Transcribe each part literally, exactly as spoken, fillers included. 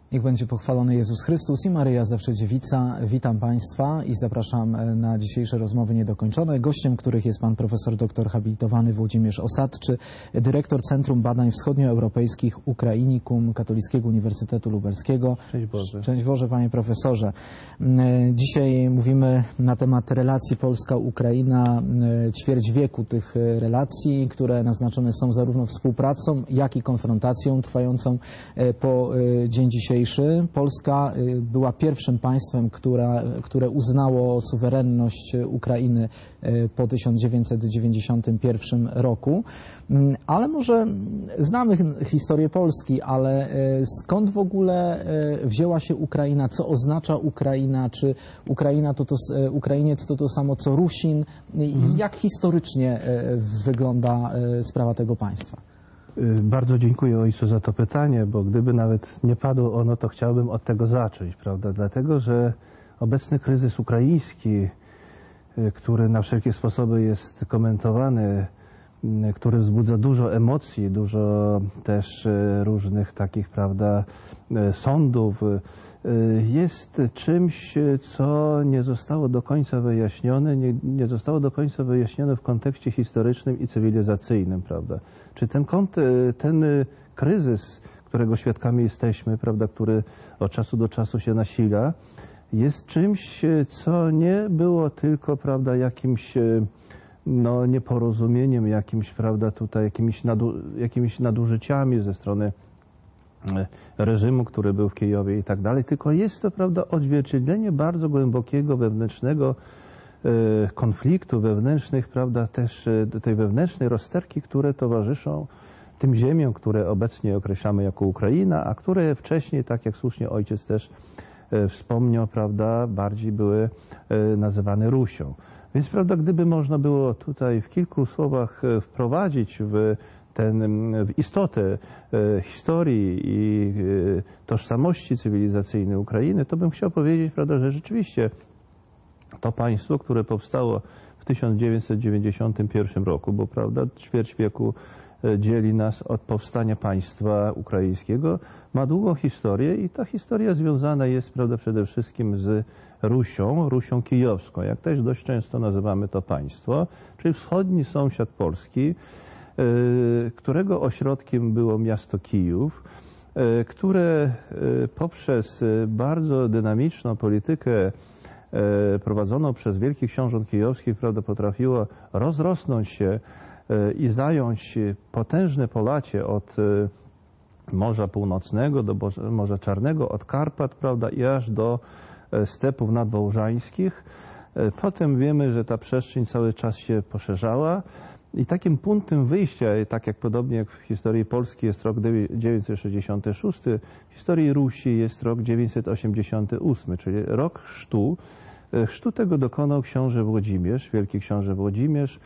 Niech będzie pochwalony Jezus Chrystus i Maryja Zawsze Dziewica. Witam Państwa i zapraszam na dzisiejsze rozmowy niedokończone. Gościem których jest pan profesor doktor habilitowany Włodzimierz Osadczy, dyrektor Centrum Badań Wschodnioeuropejskich Ukrainikum Katolickiego Uniwersytetu Lubelskiego. Szczęść Boże. Szczęść Boże, panie profesorze. Dzisiaj mówimy na temat relacji Polska-Ukraina, ćwierć wieku tych relacji, które naznaczone są zarówno współpracą, jak i konfrontacją trwającą po dzień dzisiejszy. Polska była pierwszym państwem, która, które uznało suwerenność Ukrainy po tysiąc dziewięćset dziewięćdziesiątym pierwszym roku. Ale może znamy historię Polski, ale skąd w ogóle wzięła się Ukraina? Co oznacza Ukraina? Czy Ukraina to to, Ukrainiec to to samo co Rusin? I jak historycznie wygląda sprawa tego państwa? Bardzo dziękuję ojcu za to pytanie, bo gdyby nawet nie padło ono, to chciałbym od tego zacząć, prawda? Dlatego, że obecny kryzys ukraiński, który na wszelkie sposoby jest komentowany, który wzbudza dużo emocji, dużo też różnych takich, prawda, sądów, jest czymś, co nie zostało do końca wyjaśnione, nie, nie zostało do końca wyjaśnione w kontekście historycznym i cywilizacyjnym, prawda? Czy ten, ten kryzys, którego świadkami jesteśmy, prawda, który od czasu do czasu się nasila, jest czymś, co nie było tylko, prawda, jakimś no, nieporozumieniem, jakimś, prawda, tutaj jakimiś, nadu, jakimiś nadużyciami ze strony reżimu, który był w Kijowie i tak dalej, tylko jest to, prawda, odzwierciedlenie bardzo głębokiego wewnętrznego konfliktu, wewnętrznych, prawda, też tej wewnętrznej rozterki, które towarzyszą tym ziemiom, które obecnie określamy jako Ukraina, a które wcześniej, tak jak słusznie ojciec też wspomniał, prawda, bardziej były nazywane Rusią. Więc, prawda, gdyby można było tutaj w kilku słowach wprowadzić w Ten, w istotę e, historii i e, tożsamości cywilizacyjnej Ukrainy, to bym chciał powiedzieć, prawda, że rzeczywiście to państwo, które powstało w tysiąc dziewięćset dziewięćdziesiątym pierwszym roku, bo, prawda, ćwierć wieku dzieli nas od powstania państwa ukraińskiego, ma długą historię i ta historia związana jest, prawda, przede wszystkim z Rusią, Rusią kijowską, jak też dość często nazywamy to państwo, czyli wschodni sąsiad Polski, którego ośrodkiem było miasto Kijów, które poprzez bardzo dynamiczną politykę prowadzoną przez wielkich książąt kijowskich, prawda, potrafiło rozrosnąć się i zająć potężne Polacie od Morza Północnego do Morza Czarnego, od Karpat, prawda, i aż do stepów nadwołżańskich. Potem wiemy, że ta przestrzeń cały czas się poszerzała. I takim punktem wyjścia, tak jak podobnie jak w historii Polski jest rok dziewięćset sześćdziesiąty szósty, w historii Rusi jest rok dziewięćset osiemdziesiąty ósmy, czyli rok chrztu. Chrztu tego dokonał książę Włodzimierz, wielki książę Włodzimierz,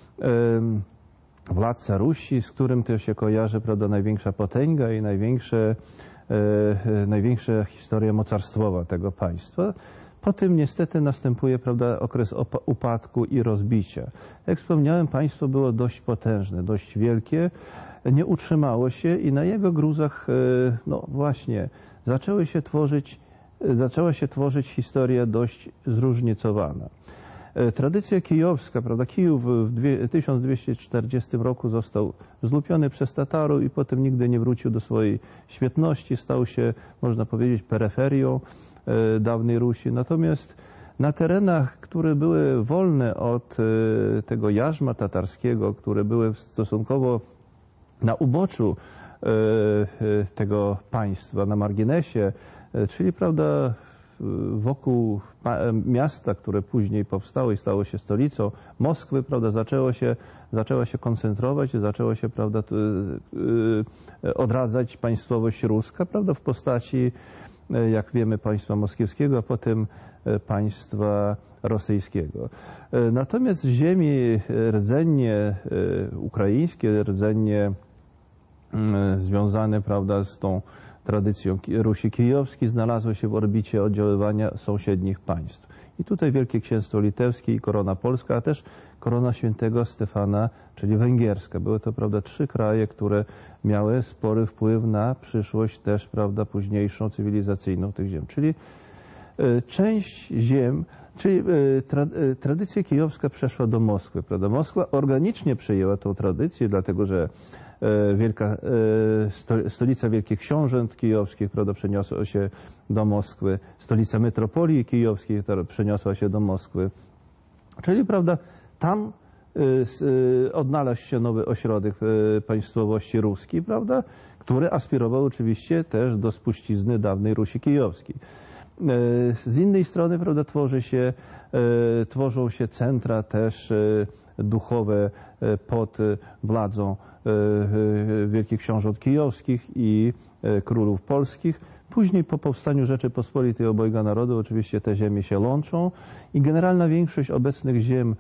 władca Rusi, z którym też się kojarzy, prawda, największa potęga i największe, największa historia mocarstwowa tego państwa. Po tym niestety następuje, prawda, okres upadku i rozbicia. Jak wspomniałem, państwo było dość potężne, dość wielkie, nie utrzymało się i na jego gruzach, no właśnie, zaczęły się tworzyć, zaczęła się tworzyć historia dość zróżnicowana. Tradycja kijowska, prawda, Kijów w tysiąc dwieście czterdziestym roku został zlupiony przez Tatarów i potem nigdy nie wrócił do swojej świetności, stał się, można powiedzieć, peryferią dawnej Rusi. Natomiast na terenach, które były wolne od tego jarzma tatarskiego, które były stosunkowo na uboczu tego państwa, na marginesie, czyli, prawda, wokół miasta, które później powstało i stało się stolicą Moskwy, prawda, zaczęło się, zaczęła się koncentrować, zaczęło się, prawda, odradzać państwowość ruska, prawda, w postaci, jak wiemy, państwa moskiewskiego, a potem państwa rosyjskiego. Natomiast ziemi rdzennie ukraińskie, rdzennie związane, prawda, z tą tradycją Rusi Kijowskiej, znalazło się w orbicie oddziaływania sąsiednich państw. I tutaj Wielkie Księstwo Litewskie i Korona Polska, a też Korona Świętego Stefana, czyli węgierska. Były to, prawda, trzy kraje, które miały spory wpływ na przyszłość też, prawda, późniejszą, cywilizacyjną tych ziem. Czyli y, część ziem, czyli y, tra, y, tradycja kijowska przeszła do Moskwy, prawda. Moskwa organicznie przyjęła tą tradycję, dlatego że Wielka, stolica Wielkich Książąt Kijowskich, prawda, przeniosła się do Moskwy, stolica metropolii kijowskiej przeniosła się do Moskwy. Czyli, prawda, tam odnalazł się nowy ośrodek państwowości ruskiej, prawda, który aspirował oczywiście też do spuścizny dawnej Rusi Kijowskiej. Z innej strony, prawda, tworzy się, tworzą się centra też duchowe pod władzą Wielkich Książąt Kijowskich i królów polskich. Później po powstaniu Rzeczypospolitej obojga narodu oczywiście te ziemie się łączą i generalna większość obecnych ziem,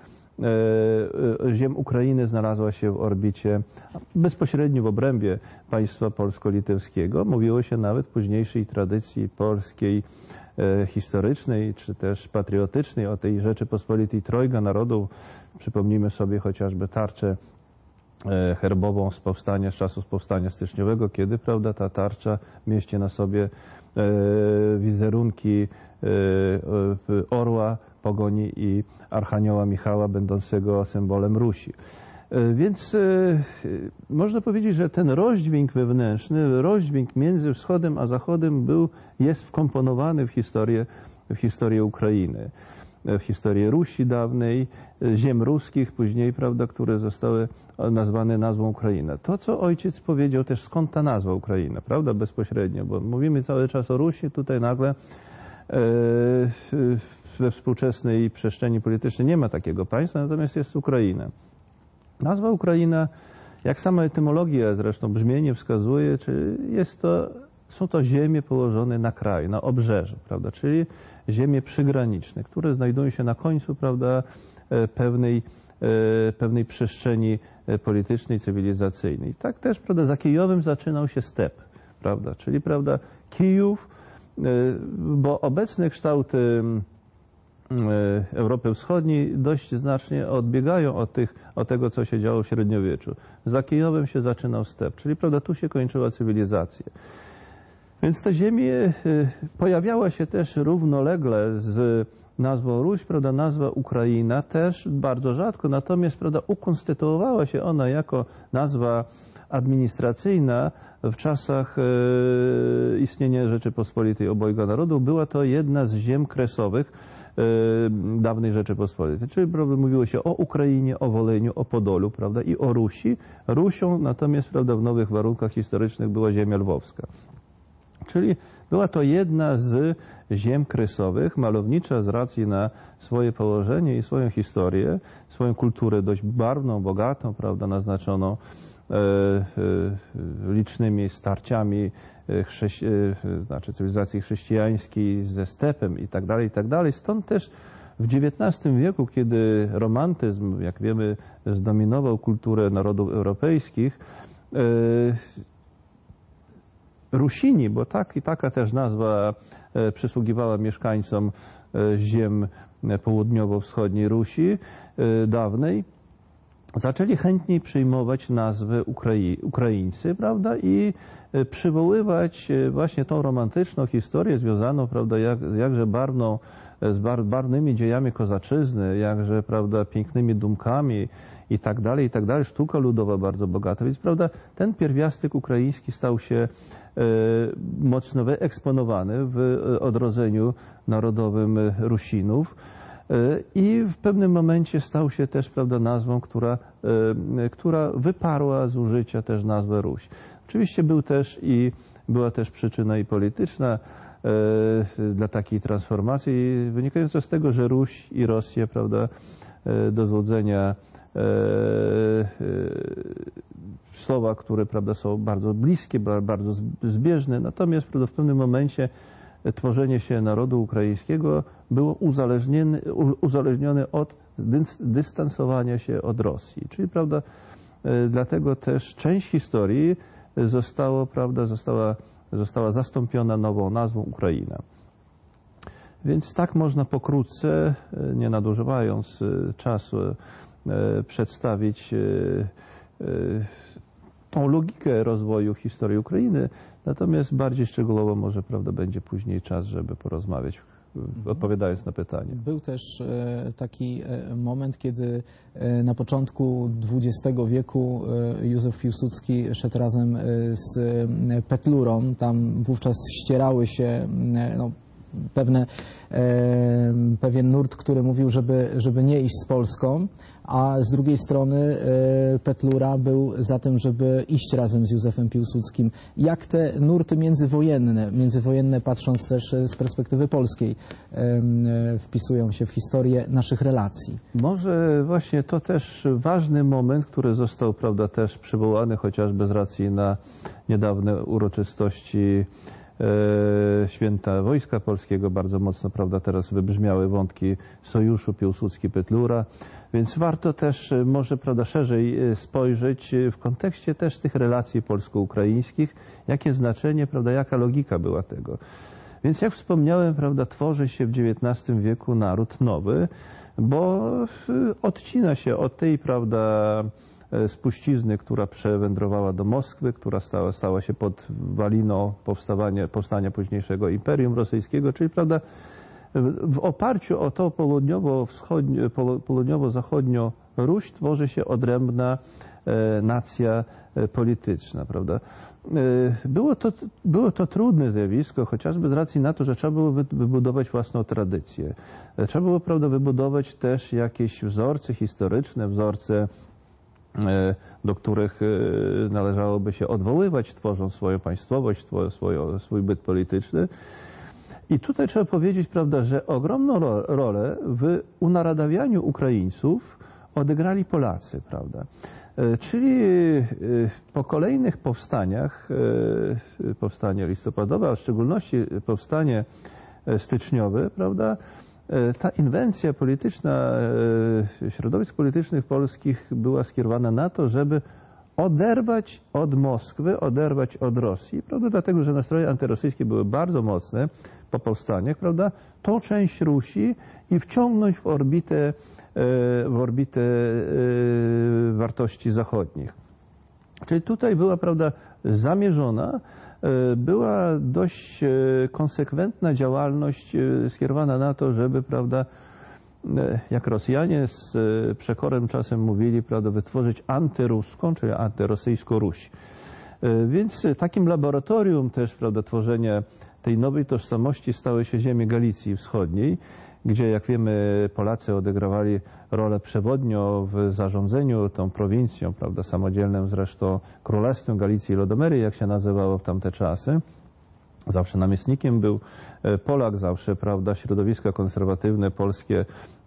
ziem Ukrainy znalazła się w orbicie bezpośrednio w obrębie państwa polsko-litewskiego. Mówiło się nawet w późniejszej tradycji polskiej historycznej czy też patriotycznej o tej Rzeczypospolitej Trojga Narodów. Przypomnijmy sobie chociażby tarczę herbową z powstania, z czasów powstania styczniowego, kiedy, prawda, ta tarcza mieści na sobie wizerunki orła, pogoni i archanioła Michała, będącego symbolem Rusi. Więc można powiedzieć, że ten rozdźwięk wewnętrzny, rozdźwięk między wschodem a zachodem był, jest wkomponowany w historię, w historię Ukrainy, w historię Rusi dawnej, ziem ruskich, później, prawda, które zostały nazwane nazwą Ukraina. To, co ojciec powiedział też, skąd ta nazwa Ukraina, prawda, bezpośrednio, bo mówimy cały czas o Rusi, tutaj nagle we współczesnej przestrzeni politycznej nie ma takiego państwa, natomiast jest Ukraina. Nazwa Ukraina, jak sama etymologia zresztą brzmienie wskazuje, czy jest to, są to ziemie położone na kraju, na obrzeżu, prawda, czyli ziemie przygraniczne, które znajdują się na końcu, prawda, pewnej, pewnej przestrzeni politycznej, cywilizacyjnej. Tak też, prawda, za Kijowem zaczynał się step, prawda, czyli, prawda, Kijów, bo obecne kształty Europy Wschodniej dość znacznie odbiegają od, tych, od tego, co się działo w średniowieczu. Za Kijowem się zaczynał step, czyli, prawda, tu się kończyła cywilizacja. Więc ta ziemia pojawiała się też równolegle z nazwą Ruś, prawda, nazwa Ukraina też bardzo rzadko, natomiast, prawda, ukonstytuowała się ona jako nazwa administracyjna w czasach e, istnienia Rzeczypospolitej obojga narodów. Była to jedna z ziem kresowych e, dawnej Rzeczypospolitej. Czyli, prawda, mówiło się o Ukrainie, o Woleniu, o Podolu, prawda, i o Rusi. Rusią natomiast, prawda, w nowych warunkach historycznych była ziemia lwowska. Czyli była to jedna z ziem kresowych, malownicza z racji na swoje położenie i swoją historię, swoją kulturę dość barwną, bogatą, prawda, naznaczoną e, e, licznymi starciami chrześci- e, znaczy cywilizacji chrześcijańskiej ze stepem i tak dalej, i tak dalej. Stąd też w dziewiętnastym wieku, kiedy romantyzm, jak wiemy, zdominował kulturę narodów europejskich, e, Rusini, bo tak i taka też nazwa przysługiwała mieszkańcom ziem południowo-wschodniej Rusi dawnej, zaczęli chętniej przyjmować nazwę Ukrai Ukraińcy, prawda, i przywoływać właśnie tą romantyczną historię związaną, prawda, jak, jakże barwną, z bar barwnymi dziejami kozaczyzny, jakże, prawda, pięknymi dumkami i tak dalej, i tak dalej. Sztuka ludowa bardzo bogata. Więc, prawda, ten pierwiastek ukraiński stał się e, mocno wyeksponowany w odrodzeniu narodowym Rusinów e, i w pewnym momencie stał się też, prawda, nazwą, która, e, która wyparła z użycia też nazwę Ruś. Oczywiście był też i, była też przyczyna i polityczna e, dla takiej transformacji, wynikająca z tego, że Ruś i Rosja, prawda, e, do złudzenia E, e, słowa, które, prawda, są bardzo bliskie, bardzo zbieżne, natomiast, prawda, w pewnym momencie tworzenie się narodu ukraińskiego było uzależnione, uzależnione od dystansowania się od Rosji. Czyli, prawda, e, dlatego też część historii zostało, prawda, została została zastąpiona nową nazwą Ukraina. Więc tak można pokrótce, nie nadużywając czasu, przedstawić tą logikę rozwoju historii Ukrainy, natomiast bardziej szczegółowo może, prawda, będzie później czas, żeby porozmawiać, odpowiadając na pytanie. Był też taki moment, kiedy na początku dwudziestego wieku Józef Piłsudski szedł razem z Petlurą. Tam wówczas ścierały się no, pewne, pewien nurt, który mówił, żeby, żeby nie iść z Polską, a z drugiej strony Petlura był za tym, żeby iść razem z Józefem Piłsudskim. Jak te nurty międzywojenne, międzywojenne patrząc też z perspektywy polskiej, wpisują się w historię naszych relacji? Może właśnie to też ważny moment, który został, prawda, też przywołany chociażby z racji na niedawne uroczystości Święta Wojska Polskiego. Bardzo mocno, prawda, teraz wybrzmiały wątki sojuszu Piłsudski-Petlura, więc warto też może, prawda, szerzej spojrzeć w kontekście też tych relacji polsko-ukraińskich, jakie znaczenie, prawda, jaka logika była tego. Więc jak wspomniałem, prawda, tworzy się w dziewiętnastym wieku naród nowy, bo odcina się od tej, prawda, spuścizny, która przewędrowała do Moskwy, która stała, stała się podwaliną powstawania, powstania późniejszego Imperium Rosyjskiego, czyli, prawda, w oparciu o to południowo-wschodnio, południowo-zachodnio Ruś tworzy się odrębna e, nacja e, polityczna, prawda. E, było to, było to trudne zjawisko, chociażby z racji na to, że trzeba było wybudować własną tradycję. E, trzeba było, prawda, wybudować też jakieś wzorce historyczne, wzorce, do których należałoby się odwoływać, tworząc swoją państwowość, swoją, swój byt polityczny. I tutaj trzeba powiedzieć, prawda, że ogromną rolę w unaradawianiu Ukraińców odegrali Polacy, prawda. Czyli po kolejnych powstaniach, powstanie listopadowe, a w szczególności powstanie styczniowe, prawda, ta inwencja polityczna środowisk politycznych polskich była skierowana na to, żeby oderwać od Moskwy, oderwać od Rosji, prawda, dlatego, że nastroje antyrosyjskie były bardzo mocne po powstaniach, prawda, tą część Rusi i wciągnąć w orbitę, w orbitę wartości zachodnich. Czyli tutaj była, prawda, zamierzona, była dość konsekwentna działalność skierowana na to, żeby, prawda, jak Rosjanie z przekorem czasem mówili, prawda, wytworzyć antyruską, czyli antyrosyjską Ruś. Więc takim laboratorium też, prawda, tworzenia tej nowej tożsamości stały się ziemie Galicji Wschodniej, gdzie, jak wiemy, Polacy odegrawali rolę przewodnią w zarządzaniu tą prowincją, prawda, samodzielnym zresztą Królestwem Galicji i Lodomerii, jak się nazywało w tamte czasy. Zawsze namiestnikiem był Polak, zawsze, prawda, środowiska konserwatywne polskie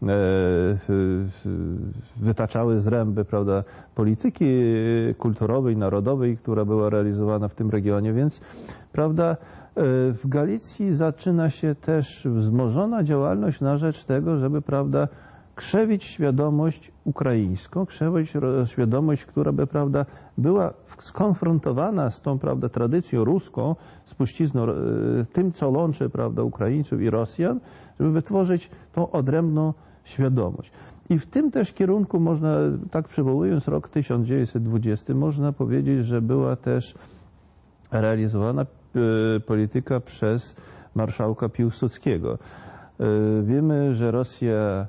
wytaczały zręby, prawda, polityki kulturowej, narodowej, która była realizowana w tym regionie, więc, prawda, w Galicji zaczyna się też wzmożona działalność na rzecz tego, żeby, prawda, krzewić świadomość ukraińską, krzewić świadomość, która by, prawda, była skonfrontowana z tą, prawda, tradycją ruską, spuścizną, tym, co łączy, prawda, Ukraińców i Rosjan, żeby wytworzyć tą odrębną świadomość. I w tym też kierunku można, tak przywołując rok tysiąc dziewięćset dwudziesty, można powiedzieć, że była też realizowana polityka przez marszałka Piłsudskiego. Wiemy, że Rosja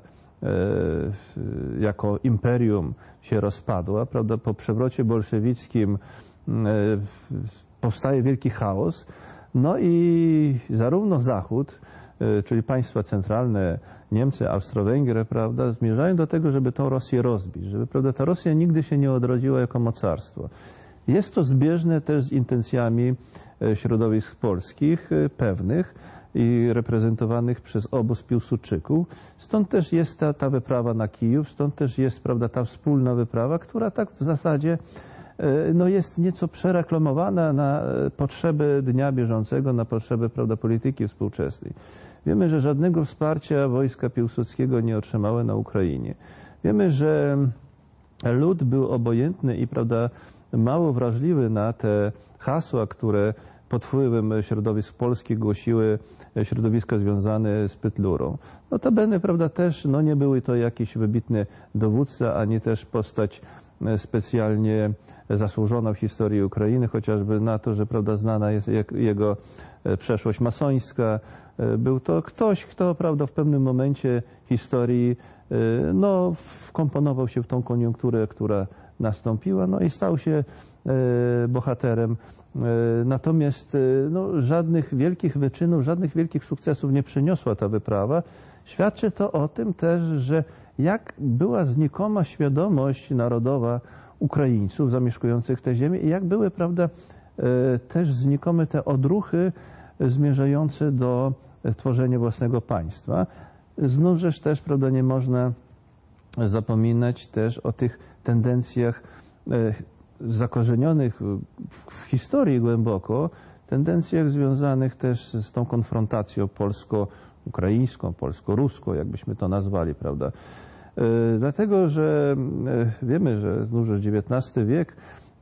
jako imperium się rozpadła, prawda, po przewrocie bolszewickim powstaje wielki chaos, no i zarówno Zachód, czyli państwa centralne, Niemcy, Austro-Węgry, prawda, zmierzają do tego, żeby tą Rosję rozbić, żeby, prawda, ta Rosja nigdy się nie odrodziła jako mocarstwo. Jest to zbieżne też z intencjami środowisk polskich pewnych i reprezentowanych przez obóz Piłsudczyków. Stąd też jest ta, ta wyprawa na Kijów, stąd też jest, prawda, ta wspólna wyprawa, która tak w zasadzie no, jest nieco przereklamowana na potrzeby dnia bieżącego, na potrzeby, prawda, polityki współczesnej. Wiemy, że żadnego wsparcia wojska Piłsudskiego nie otrzymały na Ukrainie. Wiemy, że lud był obojętny i, prawda, mało wrażliwy na te hasła, które pod wpływem środowisk polskich głosiły środowiska związane z Petlurą. Notabene, prawda, też no, nie były to jakiś wybitny dowódca, ani też postać specjalnie zasłużona w historii Ukrainy, chociażby na to, że prawda, znana jest jego przeszłość masońska. Był to ktoś, kto prawda, w pewnym momencie historii no, wkomponował się w tą koniunkturę, która nastąpiła, no i stał się bohaterem. Natomiast no, żadnych wielkich wyczynów, żadnych wielkich sukcesów nie przyniosła ta wyprawa. Świadczy to o tym też, że jak była znikoma świadomość narodowa Ukraińców zamieszkujących te ziemię i jak były, prawda, też znikome te odruchy zmierzające do tworzenia własnego państwa. Znów rzecz też, prawda, nie można zapominać też o tych tendencjach zakorzenionych w historii głęboko, tendencjach związanych też z tą konfrontacją polsko-ukraińską, polsko-ruską, jakbyśmy to nazwali, prawda. Dlatego, że wiemy, że znów że dziewiętnasty wiek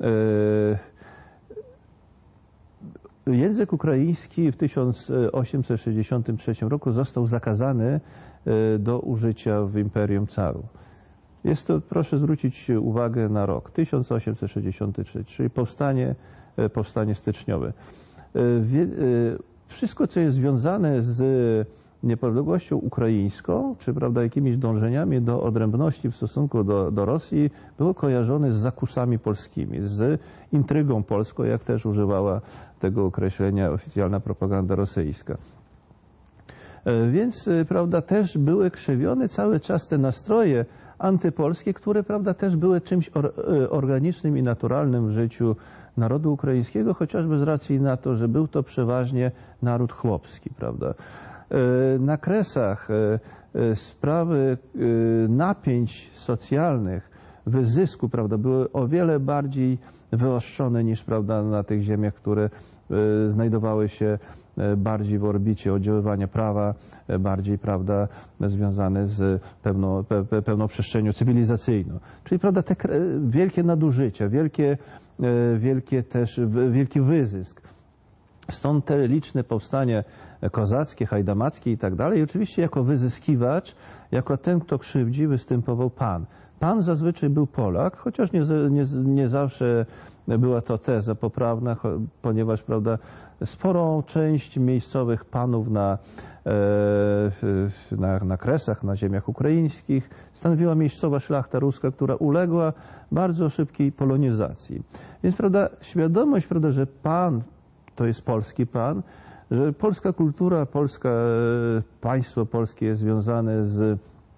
język ukraiński w tysiąc osiemset sześćdziesiątym trzecim roku został zakazany do użycia w Imperium Carów. Jest to, proszę zwrócić uwagę na rok, tysiąc osiemset sześćdziesiąty trzeci, czyli powstanie, powstanie styczniowe. Wszystko, co jest związane z niepodległością ukraińską, czy prawda, jakimiś dążeniami do odrębności w stosunku do, do Rosji, było kojarzone z zakusami polskimi, z intrygą polską, jak też używała tego określenia oficjalna propaganda rosyjska. Więc, prawda, też były krzewione cały czas te nastroje antypolskie, które, prawda, też były czymś or, organicznym i naturalnym w życiu narodu ukraińskiego, chociażby z racji na to, że był to przeważnie naród chłopski, prawda. Na Kresach sprawy napięć socjalnych, wyzysku, prawda, były o wiele bardziej wyostrzone niż, prawda, na tych ziemiach, które znajdowały się bardziej w orbicie oddziaływania prawa, bardziej, prawda, związane z pewną, pe, pełną przestrzenią cywilizacyjną. Czyli, prawda, te wielkie nadużycia, wielkie, wielkie też, wielki wyzysk. Stąd te liczne powstania kozackie, hajdamackie i tak dalej. I oczywiście jako wyzyskiwacz, jako ten, kto krzywdzi, występował pan. Pan zazwyczaj był Polak, chociaż nie, nie, nie zawsze była to teza poprawna, ponieważ, prawda, sporą część miejscowych panów na, na, na Kresach, na ziemiach ukraińskich stanowiła miejscowa szlachta ruska, która uległa bardzo szybkiej polonizacji. Więc, prawda, świadomość, prawda, że pan to jest polski pan, że polska kultura, polskie państwo polskie jest związane z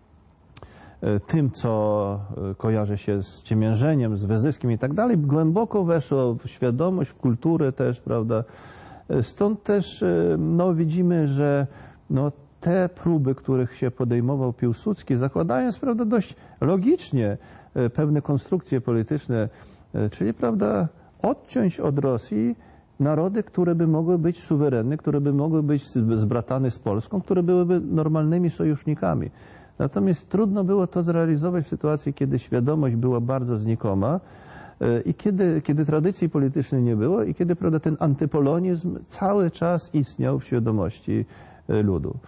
tym, co kojarzy się z ciemiężeniem, z wyzyskiem i tak dalej, głęboko weszło w świadomość, w kulturę też, prawda. Stąd też no, widzimy, że no, te próby, których się podejmował Piłsudski, zakładając, prawda, dość logicznie pewne konstrukcje polityczne, czyli, prawda, odciąć od Rosji narody, które by mogły być suwerenne, które by mogły być zbratane z Polską, które byłyby normalnymi sojusznikami. Natomiast trudno było to zrealizować w sytuacji, kiedy świadomość była bardzo znikoma i kiedy, kiedy tradycji politycznej nie było i kiedy, prawda, ten antypolonizm cały czas istniał w świadomości ludu.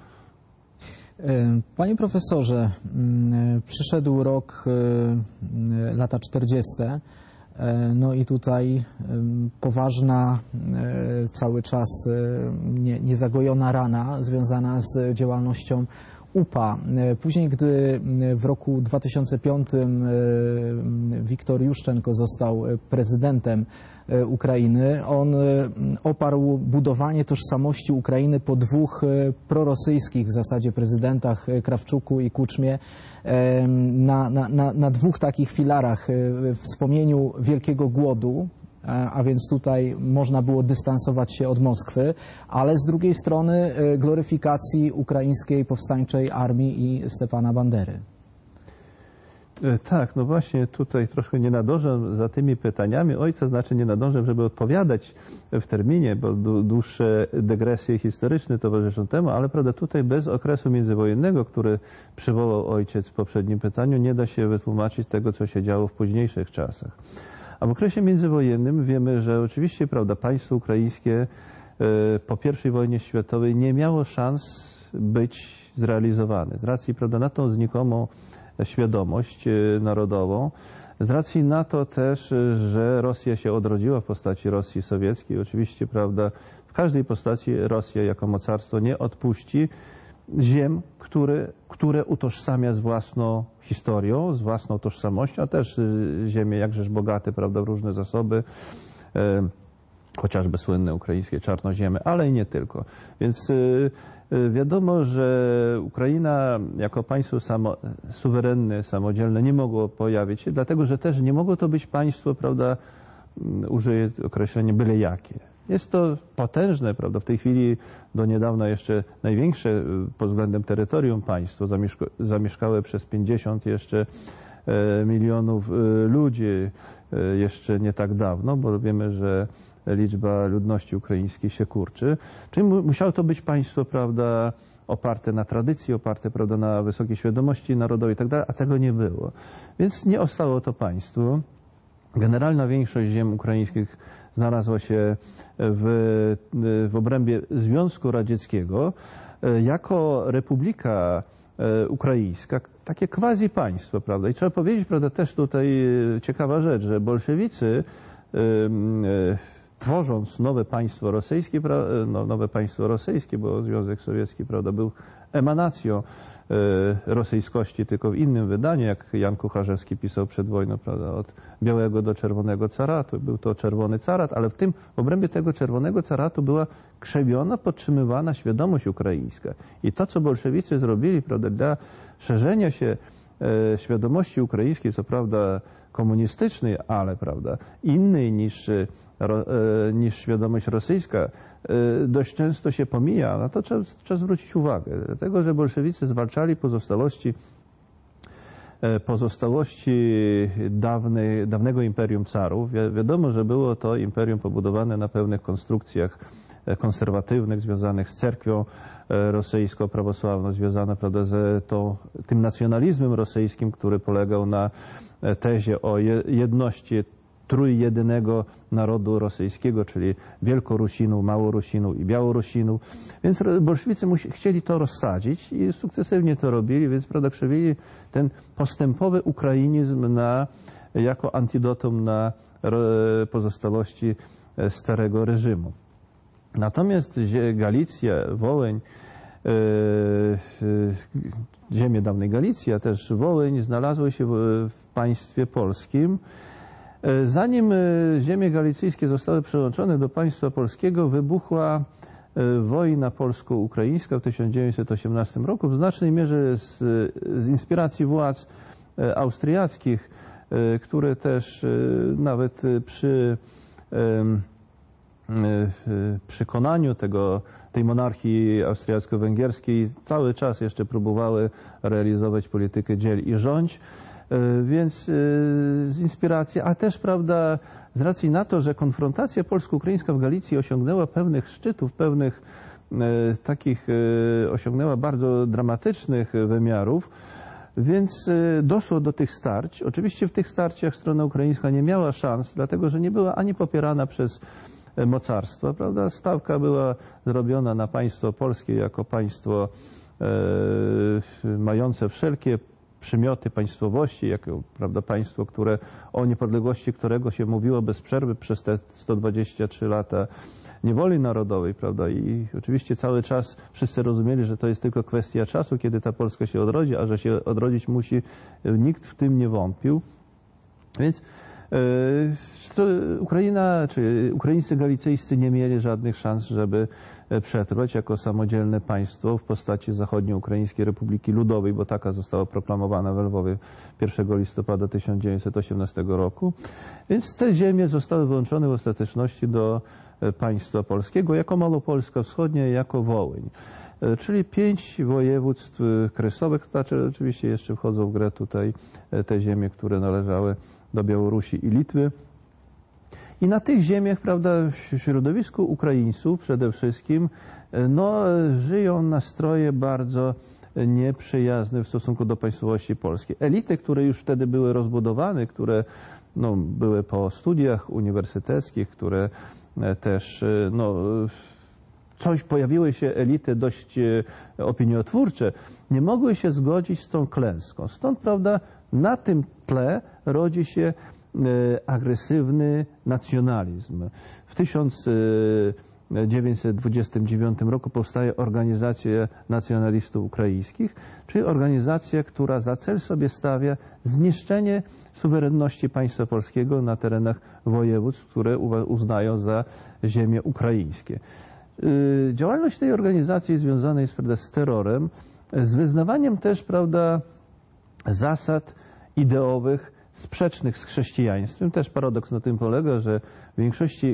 Panie profesorze, przyszedł rok, lata czterdzieste. No i tutaj poważna, cały czas nie, niezagojona rana związana z działalnością U P A. Później, gdy w roku dwa tysiące piątym Wiktor Juszczenko został prezydentem Ukrainy, on oparł budowanie tożsamości Ukrainy po dwóch prorosyjskich w zasadzie prezydentach, Krawczuku i Kuczmie, na, na, na, na dwóch takich filarach: wspomnieniu Wielkiego Głodu, a więc tutaj można było dystansować się od Moskwy, ale z drugiej strony gloryfikacji ukraińskiej powstańczej armii i Stepana Bandery. Tak, no właśnie tutaj troszkę nie nadążam za tymi pytaniami ojca, znaczy nie nadążam, żeby odpowiadać w terminie, bo dłuższe dygresje historyczne towarzyszą temu, ale prawda, tutaj bez okresu międzywojennego, który przywołał ojciec w poprzednim pytaniu, nie da się wytłumaczyć tego, co się działo w późniejszych czasach. A w okresie międzywojennym wiemy, że oczywiście, prawda, państwo ukraińskie po pierwszej wojnie światowej nie miało szans być zrealizowane. Z racji, prawda, na tą znikomą świadomość narodową, z racji na to też, że Rosja się odrodziła w postaci Rosji sowieckiej. Oczywiście, prawda, w każdej postaci Rosja jako mocarstwo nie odpuści ziem, które, które utożsamia z własną historią, z własną tożsamością, a też ziemie jakżeż bogate, prawda, w różne zasoby, e, chociażby słynne ukraińskie czarnoziemy, ale i nie tylko. Więc e, wiadomo, że Ukraina jako państwo samo, suwerenne, samodzielne nie mogło pojawić się, dlatego że też nie mogło to być państwo, prawda, użyję określenia byle jakie. Jest to potężne, prawda, w tej chwili do niedawna jeszcze największe pod względem terytorium państwo, zamieszka, zamieszkałe przez pięćdziesiąt jeszcze e, milionów e, ludzi e, jeszcze nie tak dawno, bo wiemy, że liczba ludności ukraińskiej się kurczy. Czyli mu, musiało to być państwo, prawda, oparte na tradycji, oparte, prawda, na wysokiej świadomości narodowej i tak dalej, a tego nie było. Więc nie ostało to państwu. Generalna większość ziem ukraińskich znalazła się w, w obrębie Związku Radzieckiego jako republika ukraińska, takie quasi państwo, prawda? I trzeba powiedzieć, prawda, też tutaj ciekawa rzecz, że bolszewicy tworząc nowe państwo rosyjskie, no, nowe państwo rosyjskie, bo Związek Sowiecki, prawda, był emanacją e, rosyjskości, tylko w innym wydaniu, jak Jan Kucharzewski pisał przed wojną, prawda, od białego do czerwonego caratu. Był to czerwony carat, ale w tym w obrębie tego czerwonego caratu była krzewiona, podtrzymywana świadomość ukraińska. I to, co bolszewicy zrobili, prawda, dla szerzenia się e, świadomości ukraińskiej, co prawda komunistycznej, ale, prawda, innej niż Ro, e, niż świadomość rosyjska, e, dość często się pomija, na to trzeba, trzeba zwrócić uwagę. Dlatego, że bolszewicy zwalczali pozostałości, e, pozostałości dawnej, dawnego imperium carów. Wi wiadomo, że było to imperium pobudowane na pewnych konstrukcjach konserwatywnych, związanych z cerkwią rosyjską, prawosławną, związane, prawda, z tą, tym nacjonalizmem rosyjskim, który polegał na tezie o je, jedności trójjedynego narodu rosyjskiego, czyli Wielkorusinów, Małorusinów i Białorusinów. Więc bolszewicy musi, chcieli to rozsadzić i sukcesywnie to robili, więc, prawda, krzewili ten postępowy ukrainizm na, jako antidotum na pozostałości starego reżimu. Natomiast Galicja, Wołyń, e, ziemie dawnej Galicji, a też Wołyń znalazły się w, w państwie polskim. Zanim ziemie galicyjskie zostały przyłączone do państwa polskiego, wybuchła wojna polsko-ukraińska w tysiąc dziewięćset osiemnastym roku, w znacznej mierze z, z inspiracji władz austriackich, które też nawet przy przekonaniu tego, tej monarchii austriacko-węgierskiej cały czas jeszcze próbowały realizować politykę dziel i rządź. Więc z inspiracji, a też, prawda, z racji na to, że konfrontacja polsko-ukraińska w Galicji osiągnęła pewnych szczytów, pewnych e, takich e, osiągnęła bardzo dramatycznych wymiarów, więc e, doszło do tych starć. Oczywiście w tych starciach strona ukraińska nie miała szans, dlatego że nie była ani popierana przez mocarstwa, prawda. Stawka była zrobiona na państwo polskie jako państwo e, mające wszelkie przymioty państwowości, jako, prawda, państwo, które o niepodległości którego się mówiło bez przerwy przez te sto dwadzieścia trzy lata niewoli narodowej, prawda, i oczywiście cały czas wszyscy rozumieli, że to jest tylko kwestia czasu, kiedy ta Polska się odrodzi, a że się odrodzić musi, nikt w tym nie wątpił. Więc Ukraina, czy ukraińscy galicyjscy nie mieli żadnych szans, żeby przetrwać jako samodzielne państwo w postaci Zachodnioukraińskiej Republiki Ludowej, bo taka została proklamowana w Lwowie pierwszego listopada tysiąc dziewięćset osiemnastego roku. Więc te ziemie zostały wyłączone w ostateczności do państwa polskiego jako Małopolska Wschodnia i jako Wołyń. Czyli pięć województw kresowych, znaczy oczywiście jeszcze wchodzą w grę tutaj te ziemie, które należały do Białorusi i Litwy. I na tych ziemiach, prawda, w środowisku Ukraińców przede wszystkim, no, żyją nastroje bardzo nieprzyjazne w stosunku do państwowości polskiej. Elity, które już wtedy były rozbudowane, które no, były po studiach uniwersyteckich, które też no, coś, pojawiły się elity dość opiniotwórcze, nie mogły się zgodzić z tą klęską. Stąd, prawda, na tym tle rodzi się agresywny nacjonalizm. W tysiąc dziewięćset dwudziestym dziewiątym roku powstaje Organizacja Nacjonalistów Ukraińskich, czyli organizacja, która za cel sobie stawia zniszczenie suwerenności państwa polskiego na terenach województw, które uznają za ziemie ukraińskie. Działalność tej organizacji związana jest, prawda, z terrorem, z wyznawaniem też, prawda, zasad ideowych sprzecznych z chrześcijaństwem. Też paradoks na tym polega, że w większości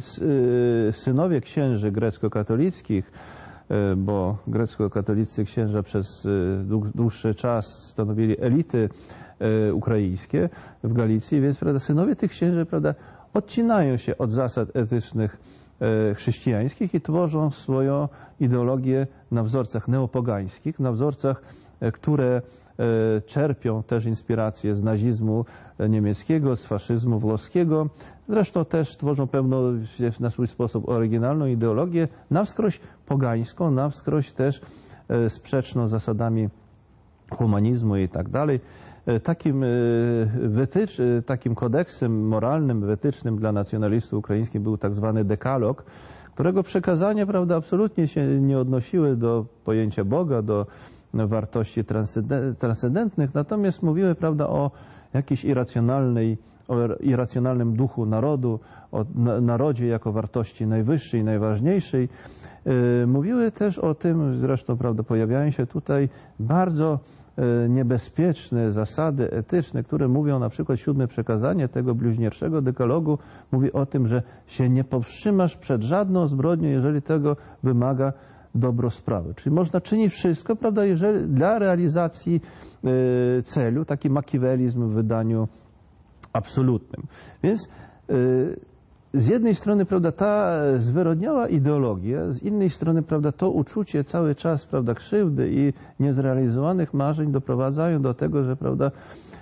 synowie księży grecko-katolickich, bo grecko-katolicy księża przez dłuższy czas stanowili elity ukraińskie w Galicji, więc, prawda, synowie tych księży, prawda, odcinają się od zasad etycznych chrześcijańskich i tworzą swoją ideologię na wzorcach neopogańskich, na wzorcach, które czerpią też inspiracje z nazizmu niemieckiego, z faszyzmu włoskiego. Zresztą też tworzą pewną na swój sposób oryginalną ideologię, na wskroś pogańską, na wskroś też sprzeczną z zasadami humanizmu i tak dalej. Takim, wytycz, takim kodeksem moralnym, wytycznym dla nacjonalistów ukraińskich był tak zwany dekalog, którego przekazania, prawda, absolutnie się nie odnosiły do pojęcia Boga, do wartości transcendentnych, natomiast mówiły, prawda, o jakiejś irracjonalnej, o irracjonalnym duchu narodu, o narodzie jako wartości najwyższej, najważniejszej. Mówiły też o tym, zresztą, prawda, pojawiają się tutaj bardzo niebezpieczne zasady etyczne, które mówią, na przykład siódme przekazanie tego bluźnierczego dekalogu mówi o tym, że się nie powstrzymasz przed żadną zbrodnią, jeżeli tego wymaga dobro sprawy. Czyli można czynić wszystko, prawda, jeżeli dla realizacji y, celu, taki makiawelizm w wydaniu absolutnym. Więc y, z jednej strony, prawda, ta zwyrodniała ideologia, z innej strony, prawda, to uczucie cały czas, prawda, krzywdy i niezrealizowanych marzeń doprowadzają do tego, że, prawda,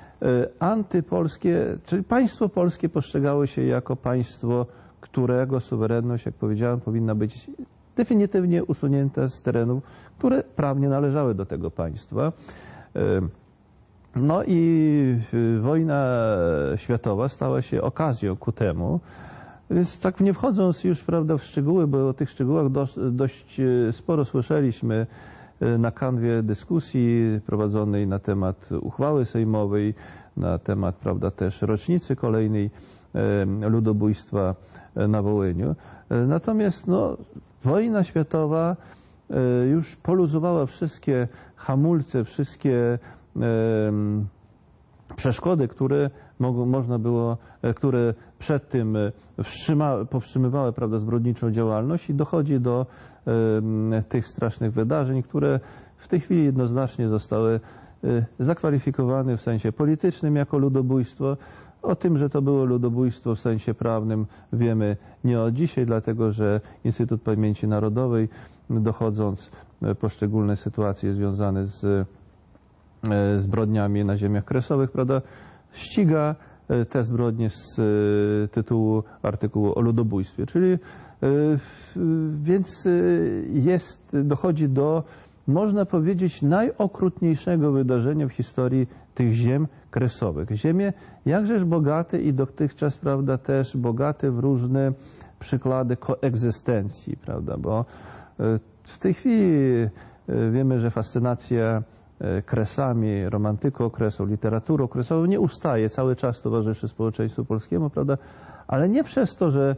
antypolskie, czyli państwo polskie postrzegało się jako państwo, którego suwerenność, jak powiedziałem, powinna być definitywnie usunięta z terenów, które prawnie należały do tego państwa. No i wojna światowa stała się okazją ku temu. Więc tak nie wchodząc już, prawda, w szczegóły, bo o tych szczegółach dość, dość sporo słyszeliśmy na kanwie dyskusji prowadzonej na temat uchwały sejmowej, na temat, prawda, też rocznicy kolejnej ludobójstwa na Wołyniu. Natomiast no, wojna światowa już poluzowała wszystkie hamulce, wszystkie przeszkody, które mogą, można było, które przed tym wstrzyma, powstrzymywały, prawda, zbrodniczą działalność i dochodzi do e, tych strasznych wydarzeń, które w tej chwili jednoznacznie zostały e, zakwalifikowane w sensie politycznym jako ludobójstwo. O tym, że to było ludobójstwo w sensie prawnym wiemy nie od dzisiaj, dlatego że Instytut Pamięci Narodowej, dochodząc poszczególne sytuacje związane z zbrodniami na ziemiach kresowych, prawda, ściga te zbrodnie z tytułu artykułu o ludobójstwie. Czyli więc jest, dochodzi do, można powiedzieć, najokrutniejszego wydarzenia w historii tych ziem kresowych. Ziemie jakżeż bogate i dotychczas, prawda, też bogate w różne przykłady koegzystencji, prawda, bo w tej chwili wiemy, że fascynacja kresami, romantyką okresu, literaturą okresową nie ustaje, cały czas towarzyszy społeczeństwu polskiemu, prawda, ale nie przez to, że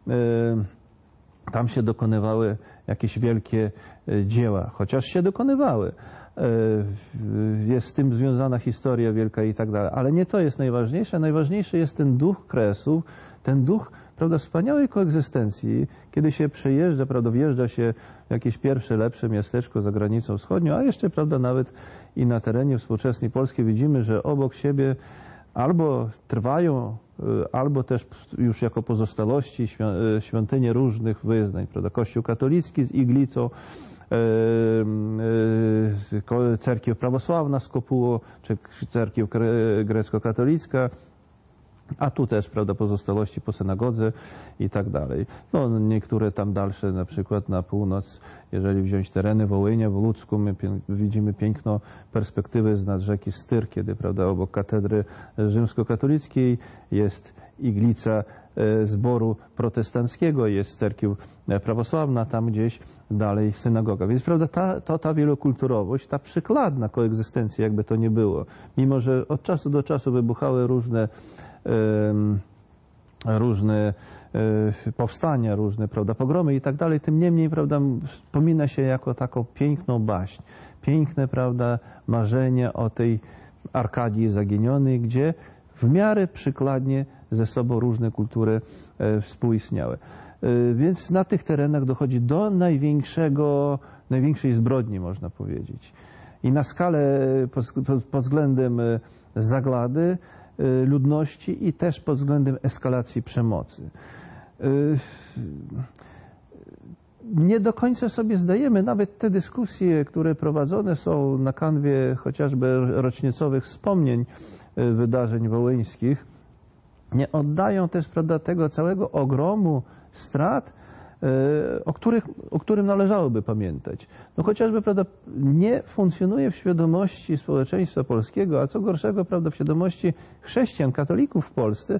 y, tam się dokonywały jakieś wielkie y, dzieła, chociaż się dokonywały. Y, jest z tym związana historia wielka i tak dalej, ale nie to jest najważniejsze. Najważniejszy jest ten duch kresów, ten duch, prawda, wspaniałej koegzystencji, kiedy się przyjeżdża, prawda, wjeżdża się w jakieś pierwsze, lepsze miasteczko za granicą wschodnią, a jeszcze, prawda, nawet i na terenie współczesnej Polski widzimy, że obok siebie albo trwają, albo też już jako pozostałości świątynie różnych wyznań, prawda, Kościół katolicki z iglicą, cerkiew prawosławna z kopułą, czy cerkiew grecko-katolicka a tu też, prawda, pozostałości po synagodze i tak dalej. No, niektóre tam dalsze, na przykład na północ, jeżeli wziąć tereny Wołynia, w Ludzku, my widzimy piękną perspektywę z nad rzeki Styr, kiedy, prawda, obok katedry rzymskokatolickiej jest iglica zboru protestanckiego, jest cerkiew prawosławna, tam gdzieś dalej synagoga. Więc, prawda, ta, to, ta wielokulturowość, ta przykładna koegzystencja, jakby to nie było, mimo że od czasu do czasu wybuchały różne różne powstania, różne, prawda, pogromy i tak dalej, tym niemniej, prawda, wspomina się jako taką piękną baśń, piękne, prawda, marzenie o tej Arkadii zaginionej, gdzie w miarę przykładnie ze sobą różne kultury współistniały. Więc na tych terenach dochodzi do największego, największej zbrodni, można powiedzieć. I na skalę pod, pod względem zaglady ludności i też pod względem eskalacji przemocy. Nie do końca sobie zdajemy, nawet te dyskusje, które prowadzone są na kanwie chociażby rocznicowych wspomnień wydarzeń wołyńskich, nie oddają też, prawda, tego całego ogromu strat, o, których, o którym należałoby pamiętać. No chociażby, prawda, nie funkcjonuje w świadomości społeczeństwa polskiego, a co gorszego, prawda, w świadomości chrześcijan, katolików w Polsce,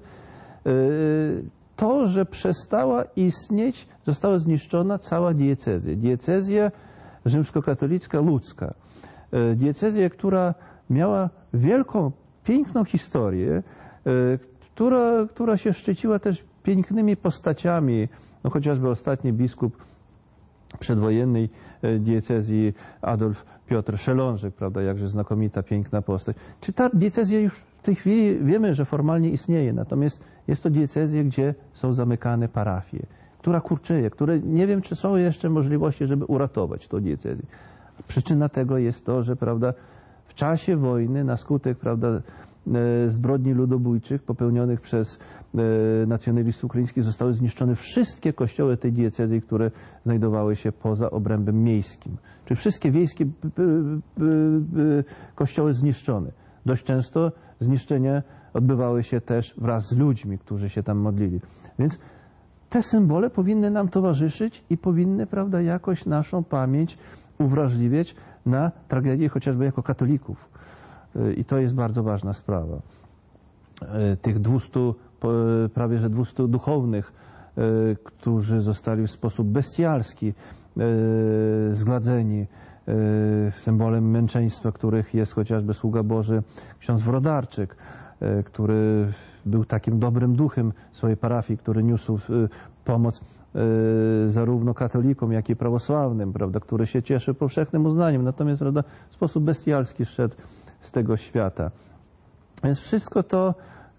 to, że przestała istnieć, została zniszczona cała diecezja. Diecezja rzymskokatolicka ludzka. Diecezja, która miała wielką, piękną historię, która, która się szczyciła też pięknymi postaciami. No chociażby ostatni biskup przedwojennej diecezji Adolf Piotr Szelążek, prawda, jakże znakomita, piękna postać. Czy ta diecezja już w tej chwili wiemy, że formalnie istnieje, natomiast jest to diecezja, gdzie są zamykane parafie, która kurczeje, które nie wiem, czy są jeszcze możliwości, żeby uratować tą diecezję. Przyczyna tego jest to, że, prawda, w czasie wojny na skutek, prawda, zbrodni ludobójczych popełnionych przez nacjonalistów ukraińskich zostały zniszczone wszystkie kościoły tej diecezji, które znajdowały się poza obrębem miejskim. Czyli wszystkie wiejskie kościoły zniszczone. Dość często zniszczenia odbywały się też wraz z ludźmi, którzy się tam modlili. Więc te symbole powinny nam towarzyszyć i powinny, prawda, jakoś naszą pamięć uwrażliwiać na tragedię chociażby jako katolików. I to jest bardzo ważna sprawa. Tych dwustu, prawie że dwustu duchownych, którzy zostali w sposób bestialski zgladzeni symbolem męczeństwa, których jest chociażby sługa Boży ksiądz Wrodarczyk, który był takim dobrym duchem swojej parafii, który niósł pomoc zarówno katolikom, jak i prawosławnym, prawda, który się cieszy powszechnym uznaniem, natomiast, prawda, w sposób bestialski szedł z tego świata. Więc wszystko to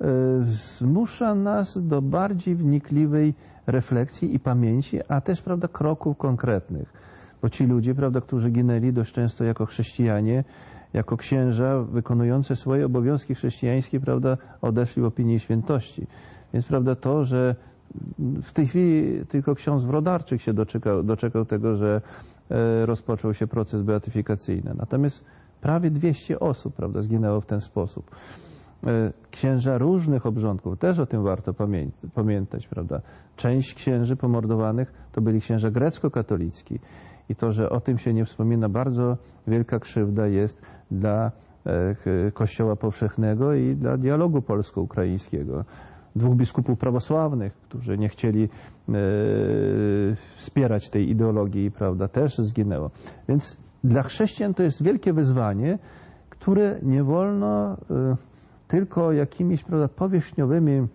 zmusza nas do bardziej wnikliwej refleksji i pamięci, a też, prawda, kroków konkretnych. Bo ci ludzie, prawda, którzy ginęli dość często jako chrześcijanie, jako księża wykonujące swoje obowiązki chrześcijańskie, prawda, odeszli w opinii świętości. Więc, prawda, to, że w tej chwili tylko ksiądz Wrodarczyk się doczekał, doczekał tego, że rozpoczął się proces beatyfikacyjny. Natomiast prawie dwieście osób, prawda, zginęło w ten sposób. Księża różnych obrządków, też o tym warto pamiętać, prawda. Część księży pomordowanych to byli księża grecko-katolicki. I to, że o tym się nie wspomina, bardzo wielka krzywda jest dla Kościoła powszechnego i dla dialogu polsko-ukraińskiego. Dwóch biskupów prawosławnych, którzy nie chcieli e, wspierać tej ideologii, prawda, też zginęło. Więc dla chrześcijan to jest wielkie wyzwanie, które nie wolno e, tylko jakimiś, prawda, powierzchniowymi e,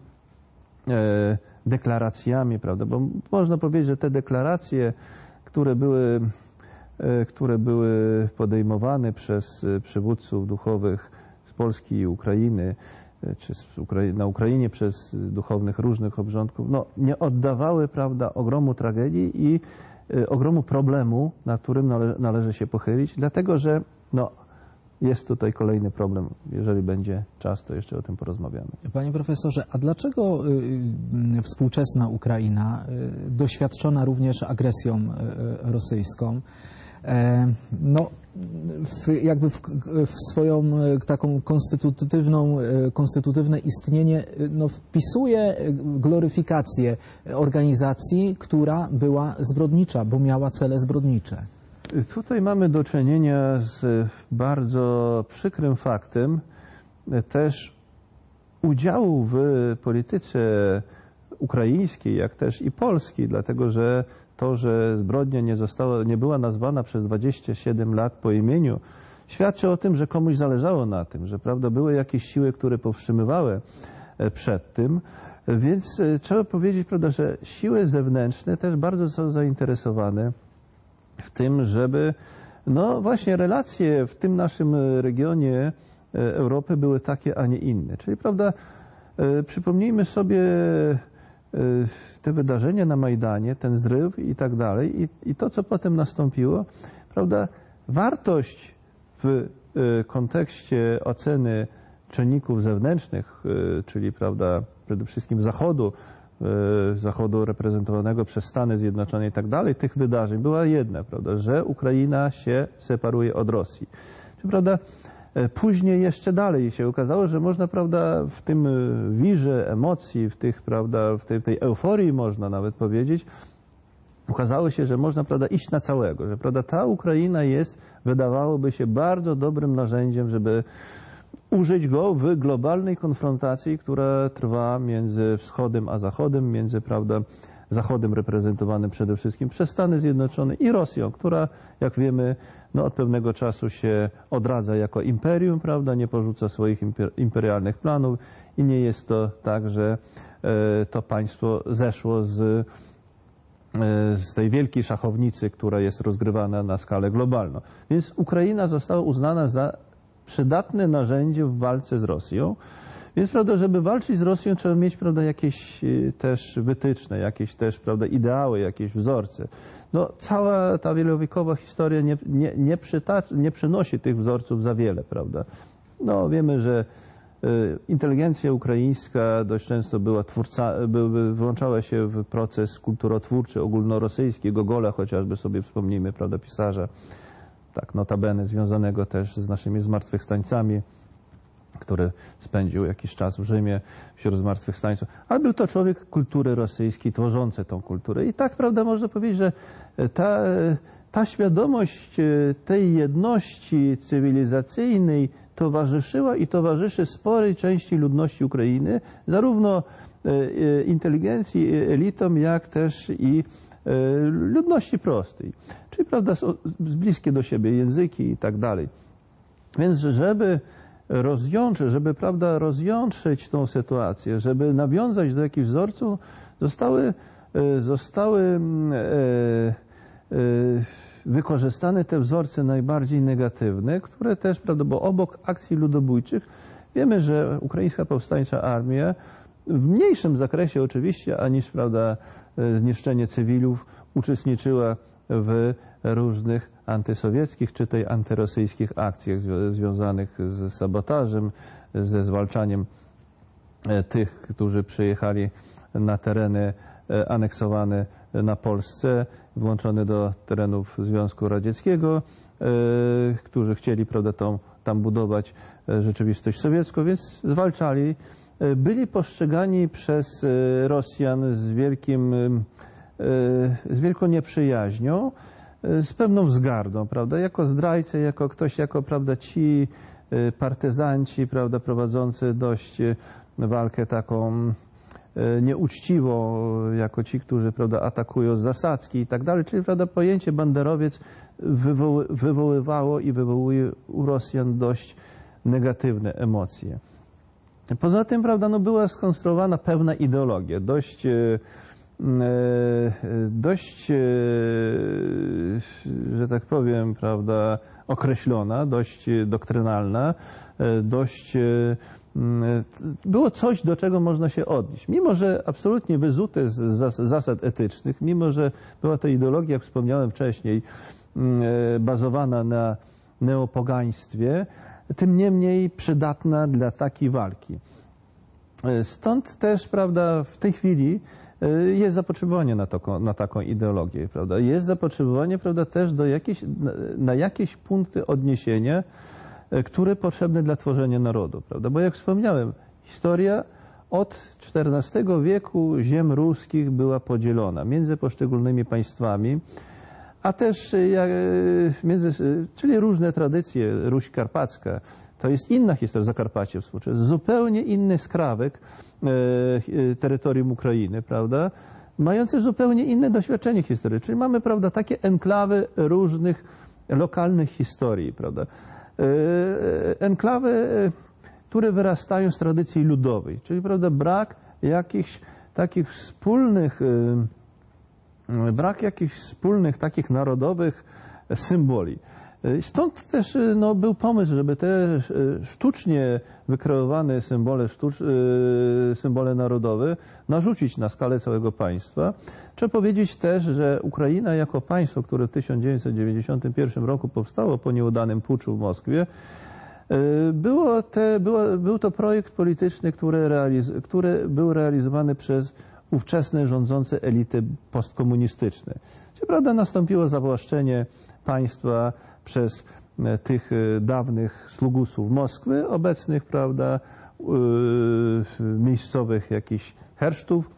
deklaracjami, prawda, bo można powiedzieć, że te deklaracje, które były, e, które były podejmowane przez przywódców duchowych z Polski i Ukrainy, czy na Ukrainie przez duchownych różnych obrządków, no, nie oddawały, prawda, ogromu tragedii i y, ogromu problemu, nad którym nale, należy się pochylić, dlatego że no, jest tutaj kolejny problem. Jeżeli będzie czas, to jeszcze o tym porozmawiamy. Panie profesorze, a dlaczego y, y, współczesna Ukraina, y, doświadczona również agresją y, rosyjską, No, w, jakby w, w swoją taką konstytutywną, konstytutywne istnienie no, wpisuje gloryfikację organizacji, która była zbrodnicza, bo miała cele zbrodnicze. Tutaj mamy do czynienia z bardzo przykrym faktem też udziału w polityce ukraińskiej, jak też i polskiej, dlatego że to, że zbrodnia nie została, nie była nazwana przez dwadzieścia siedem lat po imieniu, świadczy o tym, że komuś zależało na tym, że prawda, były jakieś siły, które powstrzymywały przed tym. Więc trzeba powiedzieć, prawda, że siły zewnętrzne też bardzo są zainteresowane w tym, żeby no właśnie relacje w tym naszym regionie Europy były takie, a nie inne. Czyli prawda, przypomnijmy sobie te wydarzenia na Majdanie, ten zryw i tak dalej i, i to, co potem nastąpiło, prawda, wartość w kontekście oceny czynników zewnętrznych, czyli prawda, przede wszystkim Zachodu, Zachodu reprezentowanego przez Stany Zjednoczone i tak dalej, tych wydarzeń była jedna, prawda, że Ukraina się separuje od Rosji. Czyli, prawda, później jeszcze dalej się okazało, że można, prawda, w tym wirze emocji, w tych, prawda, w tej, tej euforii można nawet powiedzieć, okazało się, że można, prawda, iść na całego, że, prawda, ta Ukraina jest, wydawałoby się, bardzo dobrym narzędziem, żeby użyć go w globalnej konfrontacji, która trwa między Wschodem a Zachodem, między, prawda, Zachodem reprezentowanym przede wszystkim przez Stany Zjednoczone i Rosją, która, jak wiemy, no, od pewnego czasu się odradza jako imperium, prawda, nie porzuca swoich imperialnych planów i nie jest to tak, że e, to państwo zeszło z, e, z tej wielkiej szachownicy, która jest rozgrywana na skalę globalną. Więc Ukraina została uznana za przydatne narzędzie w walce z Rosją. Więc, prawda, żeby walczyć z Rosją, trzeba mieć, prawda, jakieś też wytyczne, jakieś też, prawda, ideały, jakieś wzorce. No, cała ta wielowiekowa historia nie, nie, nie, przytacz, nie przynosi tych wzorców za wiele, prawda. No, wiemy, że y, inteligencja ukraińska dość często była twórca, by, by włączała się w proces kulturotwórczy ogólnorosyjski, Gogola chociażby sobie wspomnijmy, prawda, pisarza, tak notabene związanego też z naszymi zmartwychwstańcami, który spędził jakiś czas w Rzymie wśród zmartwychwstańców, ale był to człowiek kultury rosyjskiej, tworzący tą kulturę. I tak, prawda, można powiedzieć, że ta, ta świadomość tej jedności cywilizacyjnej towarzyszyła i towarzyszy sporej części ludności Ukrainy, zarówno inteligencji, elitom, jak też i ludności prostej. Czyli, prawda, są bliskie do siebie języki i tak dalej. Więc, żeby rozjątrzyć, żeby, prawda, rozjątrzyć tą sytuację, żeby nawiązać do jakichś wzorców, zostały, zostały e, e, wykorzystane te wzorce najbardziej negatywne, które też, prawda, bo obok akcji ludobójczych wiemy, że ukraińska powstańcza armia w mniejszym zakresie oczywiście, aniż, prawda, zniszczenie cywilów, uczestniczyła w różnych antysowieckich czy tej antyrosyjskich akcjach zwi związanych z sabotażem, ze zwalczaniem tych, którzy przyjechali na tereny aneksowane na Polsce, włączone do terenów Związku Radzieckiego, którzy chcieli, prawda, tą, tam budować rzeczywistość sowiecką, więc zwalczali. Byli postrzegani przez Rosjan z wielkim, z wielką nieprzyjaźnią, z pewną wzgardą, prawda, jako zdrajcy, jako ktoś, jako, prawda, ci partyzanci, prawda, prowadzący dość walkę taką nieuczciwą, jako ci, którzy, prawda, atakują z zasadzki i tak dalej, czyli, prawda, pojęcie banderowiec wywoły, wywoływało i wywołuje u Rosjan dość negatywne emocje. Poza tym, prawda, no, była skonstruowana pewna ideologia, dość dość, że tak powiem, prawda, określona, dość doktrynalna, dość było coś, do czego można się odnieść. Mimo że absolutnie wyzute z zasad etycznych, mimo że była to ideologia, jak wspomniałem wcześniej, bazowana na neopogaństwie, tym niemniej przydatna dla takiej walki. Stąd też, prawda, w tej chwili jest zapotrzebowanie na, to, na taką ideologię, prawda? Jest zapotrzebowanie, prawda, też do jakieś, na, na jakieś punkty odniesienia, które potrzebne dla tworzenia narodu, prawda? Bo jak wspomniałem, historia od czternastego wieku ziem ruskich była podzielona między poszczególnymi państwami, a też jak, między, czyli różne tradycje. Ruś Karpacka to jest inna historia, Zakarpacie współczesne, zupełnie inny skrawek e, terytorium Ukrainy, prawda, mający zupełnie inne doświadczenie historyczne. Czyli mamy, prawda, takie enklawy różnych lokalnych historii, prawda. E, enklawy, które wyrastają z tradycji ludowej, czyli, prawda, brak jakichś takich wspólnych, e, brak jakichś wspólnych takich narodowych symboli. Stąd też no, był pomysł, żeby te sztucznie wykreowane symbole, sztucz, symbole narodowe narzucić na skalę całego państwa. Trzeba powiedzieć też, że Ukraina jako państwo, które w tysiąc dziewięćset dziewięćdziesiątym pierwszym roku powstało po nieudanym puczu w Moskwie, było te, było, był to projekt polityczny, który, realiz, który był realizowany przez ówczesne rządzące elity postkomunistyczne. Czy prawda nastąpiło zawłaszczenie państwa przez tych dawnych sługusów Moskwy, obecnych, prawda, miejscowych jakichś hersztów.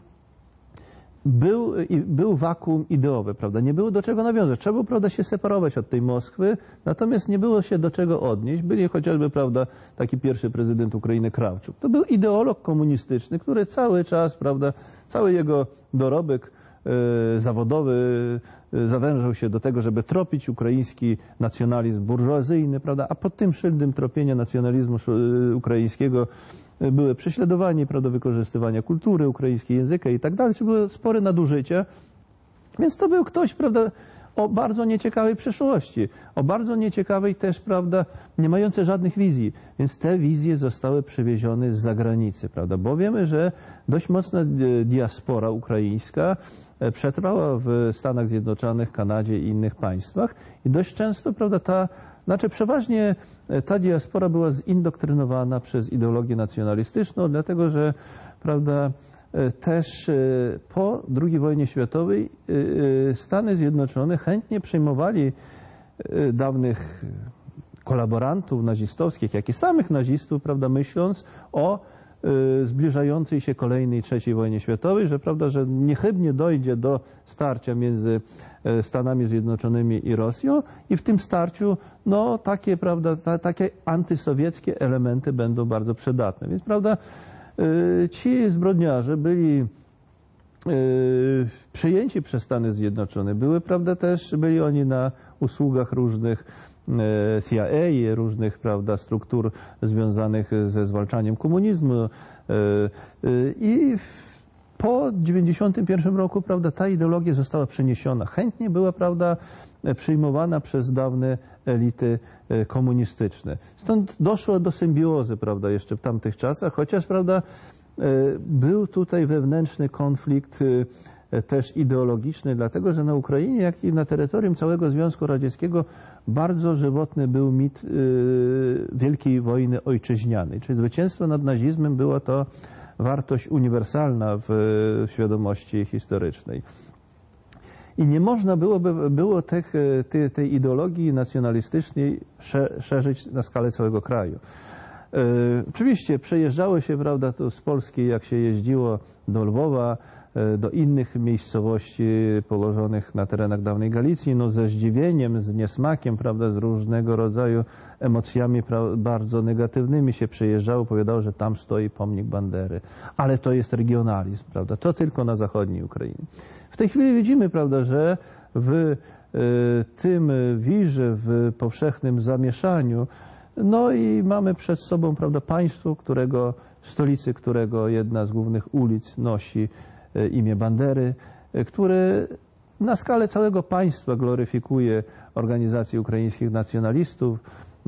Był, był wakuum ideowy, prawda, nie było do czego nawiązać. Trzeba było, prawda, się separować od tej Moskwy, natomiast nie było się do czego odnieść. Byli chociażby, prawda, taki pierwszy prezydent Ukrainy Krawczuk. To był ideolog komunistyczny, który cały czas, prawda, cały jego dorobek e, zawodowy e, zawężał się do tego, żeby tropić ukraiński nacjonalizm burżuazyjny, prawda, a pod tym szyldem tropienia nacjonalizmu e, ukraińskiego były prześladowanie, prawda, wykorzystywania kultury ukraińskiej, języka i tak dalej. Były spore nadużycia. Więc to był ktoś, prawda, o bardzo nieciekawej przeszłości, o bardzo nieciekawej też, prawda, nie mającej żadnych wizji. Więc te wizje zostały przywiezione z zagranicy, prawda, bo wiemy, że dość mocna diaspora ukraińska przetrwała w Stanach Zjednoczonych, Kanadzie i innych państwach i dość często, prawda, ta Znaczy przeważnie ta diaspora była zindoktrynowana przez ideologię nacjonalistyczną, dlatego że, prawda, też po drugiej wojnie światowej Stany Zjednoczone chętnie przyjmowali dawnych kolaborantów nazistowskich, jak i samych nazistów, prawda, myśląc o zbliżającej się kolejnej trzeciej wojnie światowej, że, prawda, że niechybnie dojdzie do starcia między Stanami Zjednoczonymi i Rosją i w tym starciu no, takie, prawda, ta, takie antysowieckie elementy będą bardzo przydatne. Więc, prawda, ci zbrodniarze byli przyjęci przez Stany Zjednoczone, były, prawda, też byli oni na usługach różnych C I A, różnych, prawda, struktur związanych ze zwalczaniem komunizmu i po dziewięćdziesiątym pierwszym roku, prawda, ta ideologia została przeniesiona. Chętnie była, prawda, przyjmowana przez dawne elity komunistyczne. Stąd doszło do symbiozy, prawda, jeszcze w tamtych czasach, chociaż, prawda, był tutaj wewnętrzny konflikt też ideologiczny, dlatego że na Ukrainie, jak i na terytorium całego Związku Radzieckiego bardzo żywotny był mit Wielkiej Wojny Ojczyźnianej, czyli zwycięstwo nad nazizmem była to wartość uniwersalna w świadomości historycznej. I nie można byłoby, było tych, tej, tej ideologii nacjonalistycznej szerzyć na skalę całego kraju. E, oczywiście przejeżdżało się, prawda, to z Polski, jak się jeździło do Lwowa, e, do innych miejscowości położonych na terenach dawnej Galicji, no ze zdziwieniem, z niesmakiem, prawda, z różnego rodzaju emocjami pra, bardzo negatywnymi się przejeżdżało, powiadało, że tam stoi pomnik Bandery, ale to jest regionalizm, prawda, to tylko na zachodniej Ukrainie. W tej chwili widzimy, prawda, że w e, tym wirze, w powszechnym zamieszaniu, no i mamy przed sobą, prawda, państwo, którego, stolicy którego jedna z głównych ulic nosi imię Bandery, które na skalę całego państwa gloryfikuje organizację ukraińskich nacjonalistów.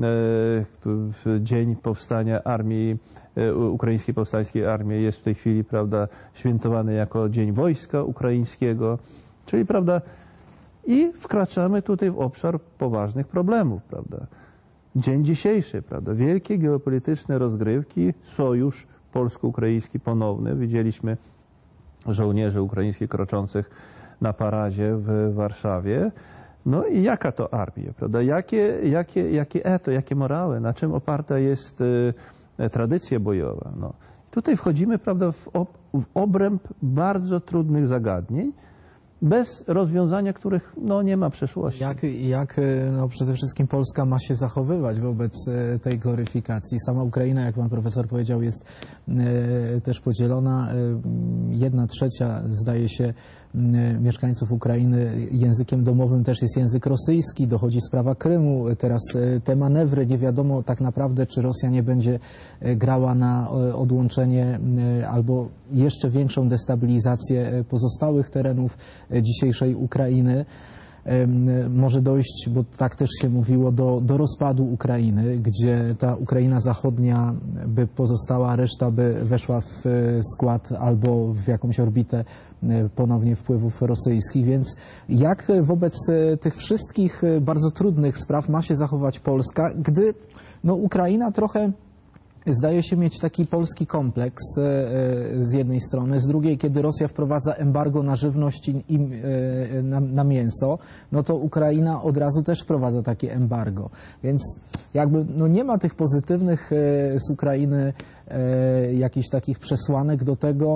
W dzień powstania armii, Ukraińskiej Powstańskiej Armii jest w tej chwili, prawda, świętowany jako Dzień Wojska Ukraińskiego, czyli, prawda, i wkraczamy tutaj w obszar poważnych problemów, prawda. Dzień dzisiejszy, prawda, wielkie geopolityczne rozgrywki, sojusz polsko-ukraiński ponowny. Widzieliśmy żołnierzy ukraińskich kroczących na paradzie w Warszawie. No i jaka to armia, prawda? Jakie, jakie, jakie eto, jakie morały, na czym oparta jest y, tradycja bojowa. No. Tutaj wchodzimy, prawda, w, ob, w obręb bardzo trudnych zagadnień, bez rozwiązania których no, nie ma przeszłości. Jak, jak no, przede wszystkim Polska ma się zachowywać wobec tej gloryfikacji? Sama Ukraina, jak pan profesor powiedział, jest e, też podzielona. E, jedna trzecia, zdaje się, e, mieszkańców Ukrainy językiem domowym też jest język rosyjski. Dochodzi sprawa Krymu. Teraz e, te manewry. Nie wiadomo tak naprawdę, czy Rosja nie będzie e, grała na e, odłączenie e, albo jeszcze większą destabilizację e, pozostałych terenów dzisiejszej Ukrainy. Może dojść, bo tak też się mówiło, do, do rozpadu Ukrainy, gdzie ta Ukraina zachodnia by pozostała, reszta by weszła w skład albo w jakąś orbitę ponownie wpływów rosyjskich. Więc jak wobec tych wszystkich bardzo trudnych spraw ma się zachować Polska, gdy no, Ukraina trochę zdaje się mieć taki polski kompleks z jednej strony, z drugiej, kiedy Rosja wprowadza embargo na żywność i na, na mięso, no to Ukraina od razu też wprowadza takie embargo. Więc jakby no nie ma tych pozytywnych z Ukrainy jakichś takich przesłanek do tego,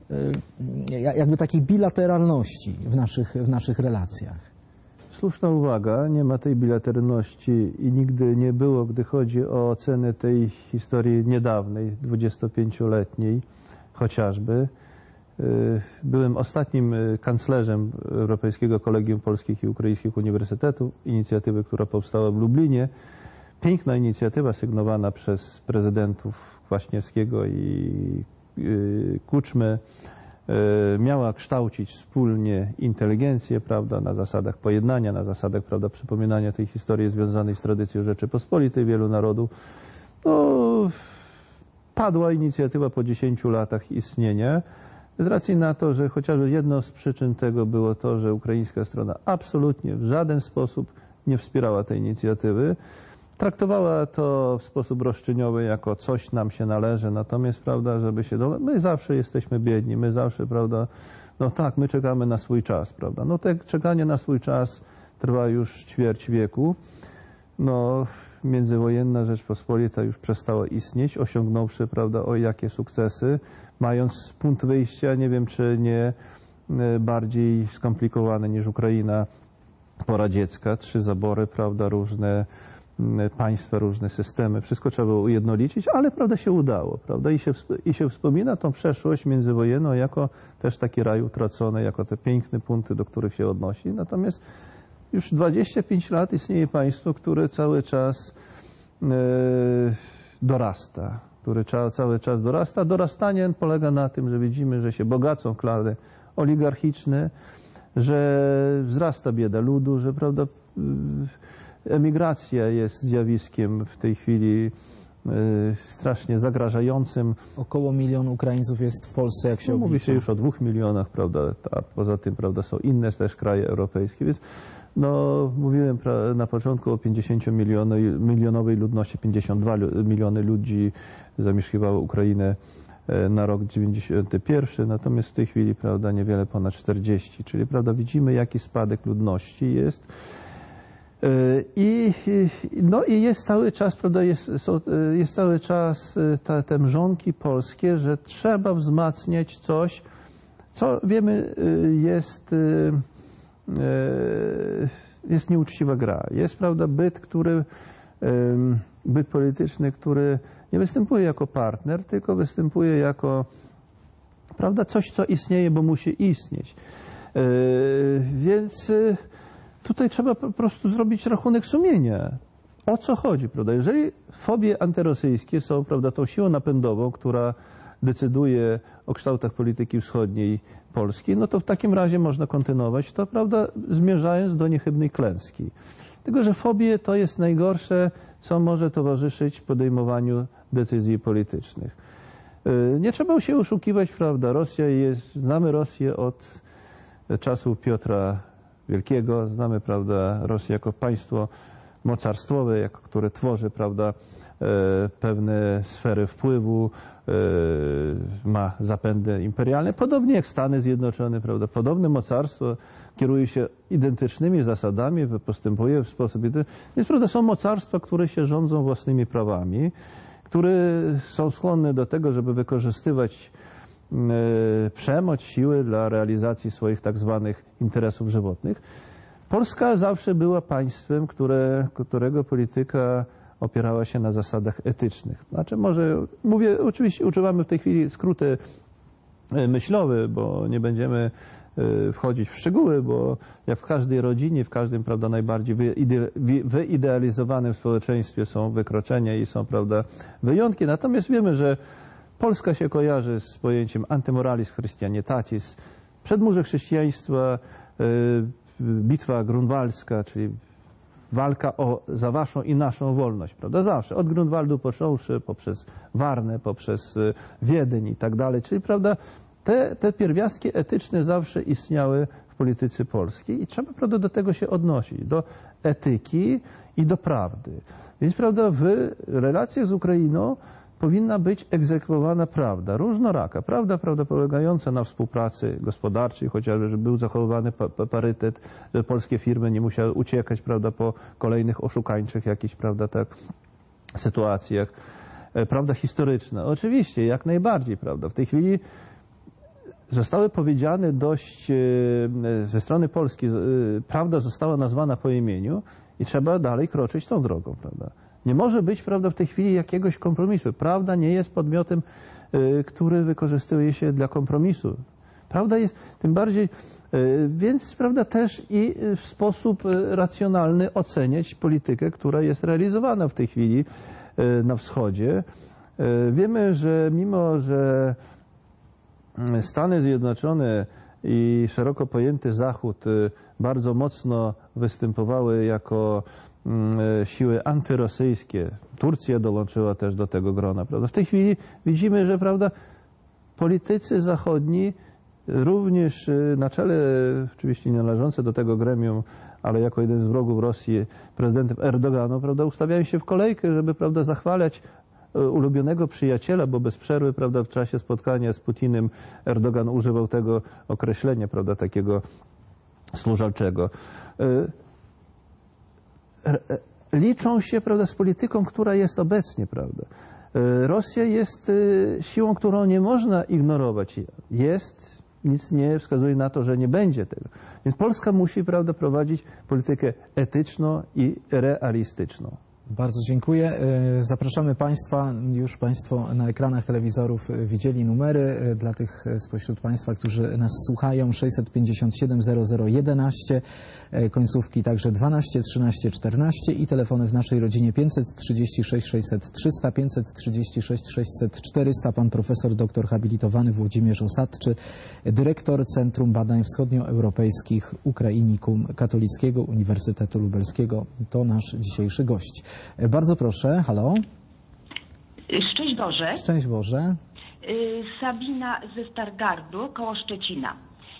jakby takiej bilateralności w naszych, w naszych relacjach. Słuszna uwaga, nie ma tej bilateralności i nigdy nie było, gdy chodzi o ocenę tej historii niedawnej, dwudziestopięcioletniej chociażby. Byłem ostatnim kanclerzem Europejskiego Kolegium Polskich i Ukraińskich Uniwersytetów, inicjatywy, która powstała w Lublinie. Piękna inicjatywa sygnowana przez prezydentów Kwaśniewskiego i Kuczmy. Miała kształcić wspólnie inteligencję, prawda, na zasadach pojednania, na zasadach, prawda, przypominania tej historii związanej z tradycją Rzeczypospolitej wielu narodów. No, padła inicjatywa po dziesięciu latach istnienia, z racji na to, że chociażby jedną z przyczyn tego było to, że ukraińska strona absolutnie w żaden sposób nie wspierała tej inicjatywy. Traktowała to w sposób roszczeniowy jako coś nam się należy, natomiast, prawda, żeby się... Do... My zawsze jesteśmy biedni, my zawsze, prawda, no tak, my czekamy na swój czas, prawda. No te czekanie na swój czas trwa już ćwierć wieku. No, międzywojenna Rzeczpospolita już przestała istnieć, osiągnąwszy, prawda, o jakie sukcesy, mając punkt wyjścia, nie wiem, czy nie bardziej skomplikowany niż Ukraina poradziecka, trzy zabory, prawda, różne państwa, różne systemy, wszystko trzeba było ujednolicić, ale prawda się udało, prawda, i się, i się wspomina tą przeszłość międzywojenną jako też taki raj utracony, jako te piękne punkty, do których się odnosi. Natomiast już dwadzieścia pięć lat istnieje państwo, które cały czas e, dorasta, które cały czas dorasta. Dorastanie polega na tym, że widzimy, że się bogacą klany oligarchiczne, że wzrasta bieda ludu, że, prawda, emigracja jest zjawiskiem w tej chwili y, strasznie zagrażającym. Około milion Ukraińców jest w Polsce, jak się no, oblicza. Mówi się już o dwóch milionach, prawda, a poza tym, prawda, są inne też kraje europejskie, więc no, mówiłem pra, na początku o pięćdziesięciomilionowej ludności, pięćdziesiąt dwa miliony ludzi zamieszkiwało Ukrainę na rok dziewięćdziesiąty pierwszy, natomiast w tej chwili, prawda, niewiele ponad czterdzieści, czyli, prawda, widzimy, jaki spadek ludności jest. I, no i jest cały czas, prawda, jest, są, jest cały czas te, te mrzonki polskie, że trzeba wzmacniać coś, co wiemy jest, jest nieuczciwa gra. Jest, prawda, byt, który, byt polityczny, który nie występuje jako partner, tylko występuje jako, prawda, coś, co istnieje, bo musi istnieć. Więc tutaj trzeba po prostu zrobić rachunek sumienia. O co chodzi, prawda? Jeżeli fobie antyrosyjskie są, prawda, tą siłą napędową, która decyduje o kształtach polityki wschodniej Polski, no to w takim razie można kontynuować to, prawda, zmierzając do niechybnej klęski. Tylko że fobie to jest najgorsze, co może towarzyszyć podejmowaniu decyzji politycznych. Nie trzeba się oszukiwać, prawda? Rosja jest, znamy Rosję od czasów Piotra Wielkiego, znamy, prawda, Rosję jako państwo mocarstwowe, jak, które tworzy, prawda, pewne sfery wpływu, ma zapędy imperialne, podobnie jak Stany Zjednoczone, prawda, podobne mocarstwo kieruje się identycznymi zasadami, postępuje w sposób identyczny. Więc, prawda, są mocarstwa, które się rządzą własnymi prawami, które są skłonne do tego, żeby wykorzystywać przemoc, siły dla realizacji swoich tak zwanych interesów żywotnych. Polska zawsze była państwem, które, którego polityka opierała się na zasadach etycznych. Znaczy, może, mówię, oczywiście używamy w tej chwili skróty myślowe, bo nie będziemy wchodzić w szczegóły, bo jak w każdej rodzinie, w każdym, prawda, najbardziej wyidealizowanym społeczeństwie są wykroczenia i są, prawda, wyjątki. Natomiast wiemy, że Polska się kojarzy z pojęciem antymoralizm Christianitatis, przedmurze chrześcijaństwa, bitwa grunwaldzka, czyli walka o, za waszą i naszą wolność, prawda? Zawsze. Od Grunwaldu począwszy, poprzez Warnę, poprzez Wiedeń i tak dalej. Czyli, prawda, te, te pierwiastki etyczne zawsze istniały w polityce polskiej i trzeba, prawda, do tego się odnosić, do etyki i do prawdy. Więc, prawda, w relacjach z Ukrainą powinna być egzekwowana prawda, różnoraka. Prawda, prawda polegająca na współpracy gospodarczej, chociażby, żeby był zachowany parytet, że polskie firmy nie musiały uciekać, prawda, po kolejnych oszukańczych jakichś, prawda, tak, sytuacjach. Prawda historyczna. Oczywiście, jak najbardziej, prawda. W tej chwili zostały powiedziane dość ze strony polskiej, prawda została nazwana po imieniu i trzeba dalej kroczyć tą drogą, prawda. Nie może być, prawda, w tej chwili jakiegoś kompromisu. Prawda nie jest podmiotem, y, który wykorzystuje się dla kompromisu. Prawda jest tym bardziej, y, więc, prawda, też i w sposób racjonalny oceniać politykę, która jest realizowana w tej chwili y, na wschodzie. Y, wiemy, że mimo, że Stany Zjednoczone i szeroko pojęty Zachód y, bardzo mocno występowały jako siły antyrosyjskie. Turcja dołączyła też do tego grona, prawda? W tej chwili widzimy, że, prawda, politycy zachodni, również na czele, oczywiście nie należące do tego gremium, ale jako jeden z wrogów Rosji, prezydentem Erdoganu, prawda, ustawiają się w kolejkę, żeby, prawda, zachwalać ulubionego przyjaciela, bo bez przerwy, prawda, w czasie spotkania z Putinem Erdogan używał tego określenia, prawda, takiego służalczego. Liczą się, prawda, z polityką, która jest obecnie, prawda. Rosja jest siłą, którą nie można ignorować. Jest, nic nie wskazuje na to, że nie będzie tego. Więc Polska musi, prawda, prowadzić politykę etyczną i realistyczną. Bardzo dziękuję. Zapraszamy Państwa, już Państwo na ekranach telewizorów widzieli numery dla tych spośród Państwa, którzy nas słuchają. sześćset pięćdziesiąt siedem zero zero jedenaście, końcówki także dwanaście, trzynaście, czternaście i telefony w naszej rodzinie pięćset trzydzieści sześć sześćset trzysta, pięćset trzydzieści sześć sześćset czterysta. Pan profesor doktor habilitowany Włodzimierz Osadczy, dyrektor Centrum Badań Wschodnioeuropejskich Ukrainikum Katolickiego Uniwersytetu Lubelskiego. To nasz dzisiejszy gość. Bardzo proszę, halo. Szczęść Boże. Szczęść Boże. Sabina ze Stargardu, koło Szczecina.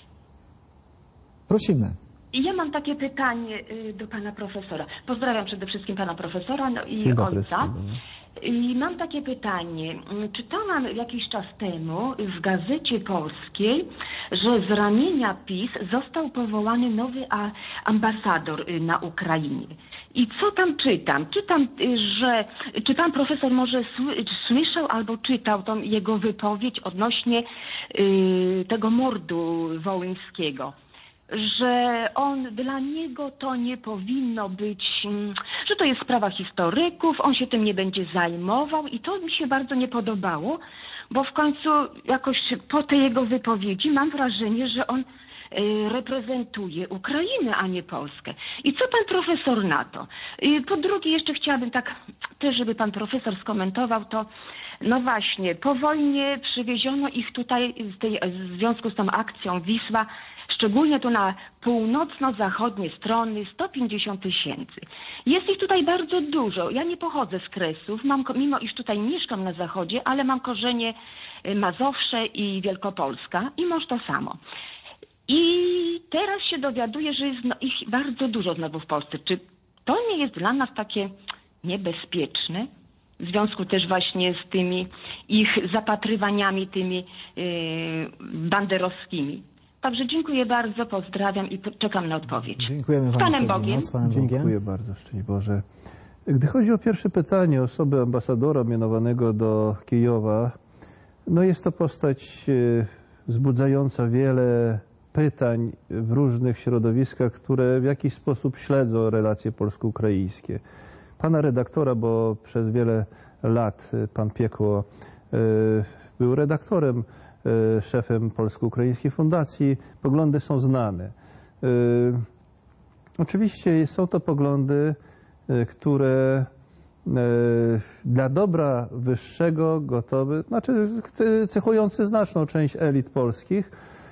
Prosimy. Ja mam takie pytanie do pana profesora. Pozdrawiam przede wszystkim pana profesora, no i Dzień dobry, ojca. I mam takie pytanie. Czytałam jakiś czas temu w Gazecie Polskiej, że z ramienia PiS został powołany nowy ambasador na Ukrainie. I co tam czytam? Czytam, że czy pan profesor może słyszał albo czytał tą jego wypowiedź odnośnie y, tego mordu wołyńskiego, że on, dla niego to nie powinno być, że to jest sprawa historyków, on się tym nie będzie zajmował i to mi się bardzo nie podobało, bo w końcu jakoś po tej jego wypowiedzi mam wrażenie, że on reprezentuje Ukrainę, a nie Polskę. I co pan profesor na to? I po drugie, jeszcze chciałabym tak też, żeby pan profesor skomentował to, no właśnie, po wojnie przywieziono ich tutaj z tej, w związku z tą akcją Wisła, szczególnie tu na północno-zachodnie strony, sto pięćdziesiąt tysięcy. Jest ich tutaj bardzo dużo. Ja nie pochodzę z Kresów, mam, mimo iż tutaj mieszkam na zachodzie, ale mam korzenie Mazowsze i Wielkopolska i mąż to samo. I teraz się dowiaduję, że jest no, ich bardzo dużo znowu w Polsce. Czy to nie jest dla nas takie niebezpieczne? W związku też właśnie z tymi ich zapatrywaniami, tymi yy, banderowskimi. Także dziękuję bardzo, pozdrawiam i czekam na odpowiedź. Dziękujemy Z Pani Panem Sabino, Bogiem. z Panem Bogiem. Dziękuję bardzo, szczęść Boże. Gdy chodzi o pierwsze pytanie, osoby ambasadora mianowanego do Kijowa, no jest to postać wzbudzająca wiele pytań w różnych środowiskach, które w jakiś sposób śledzą relacje polsko-ukraińskie. Pana redaktora, bo przez wiele lat pan Piekło był redaktorem, szefem Polsko-Ukraińskiej Fundacji, poglądy są znane. Oczywiście są to poglądy, które dla dobra wyższego gotowe, znaczy cechujące znaczną część elit polskich,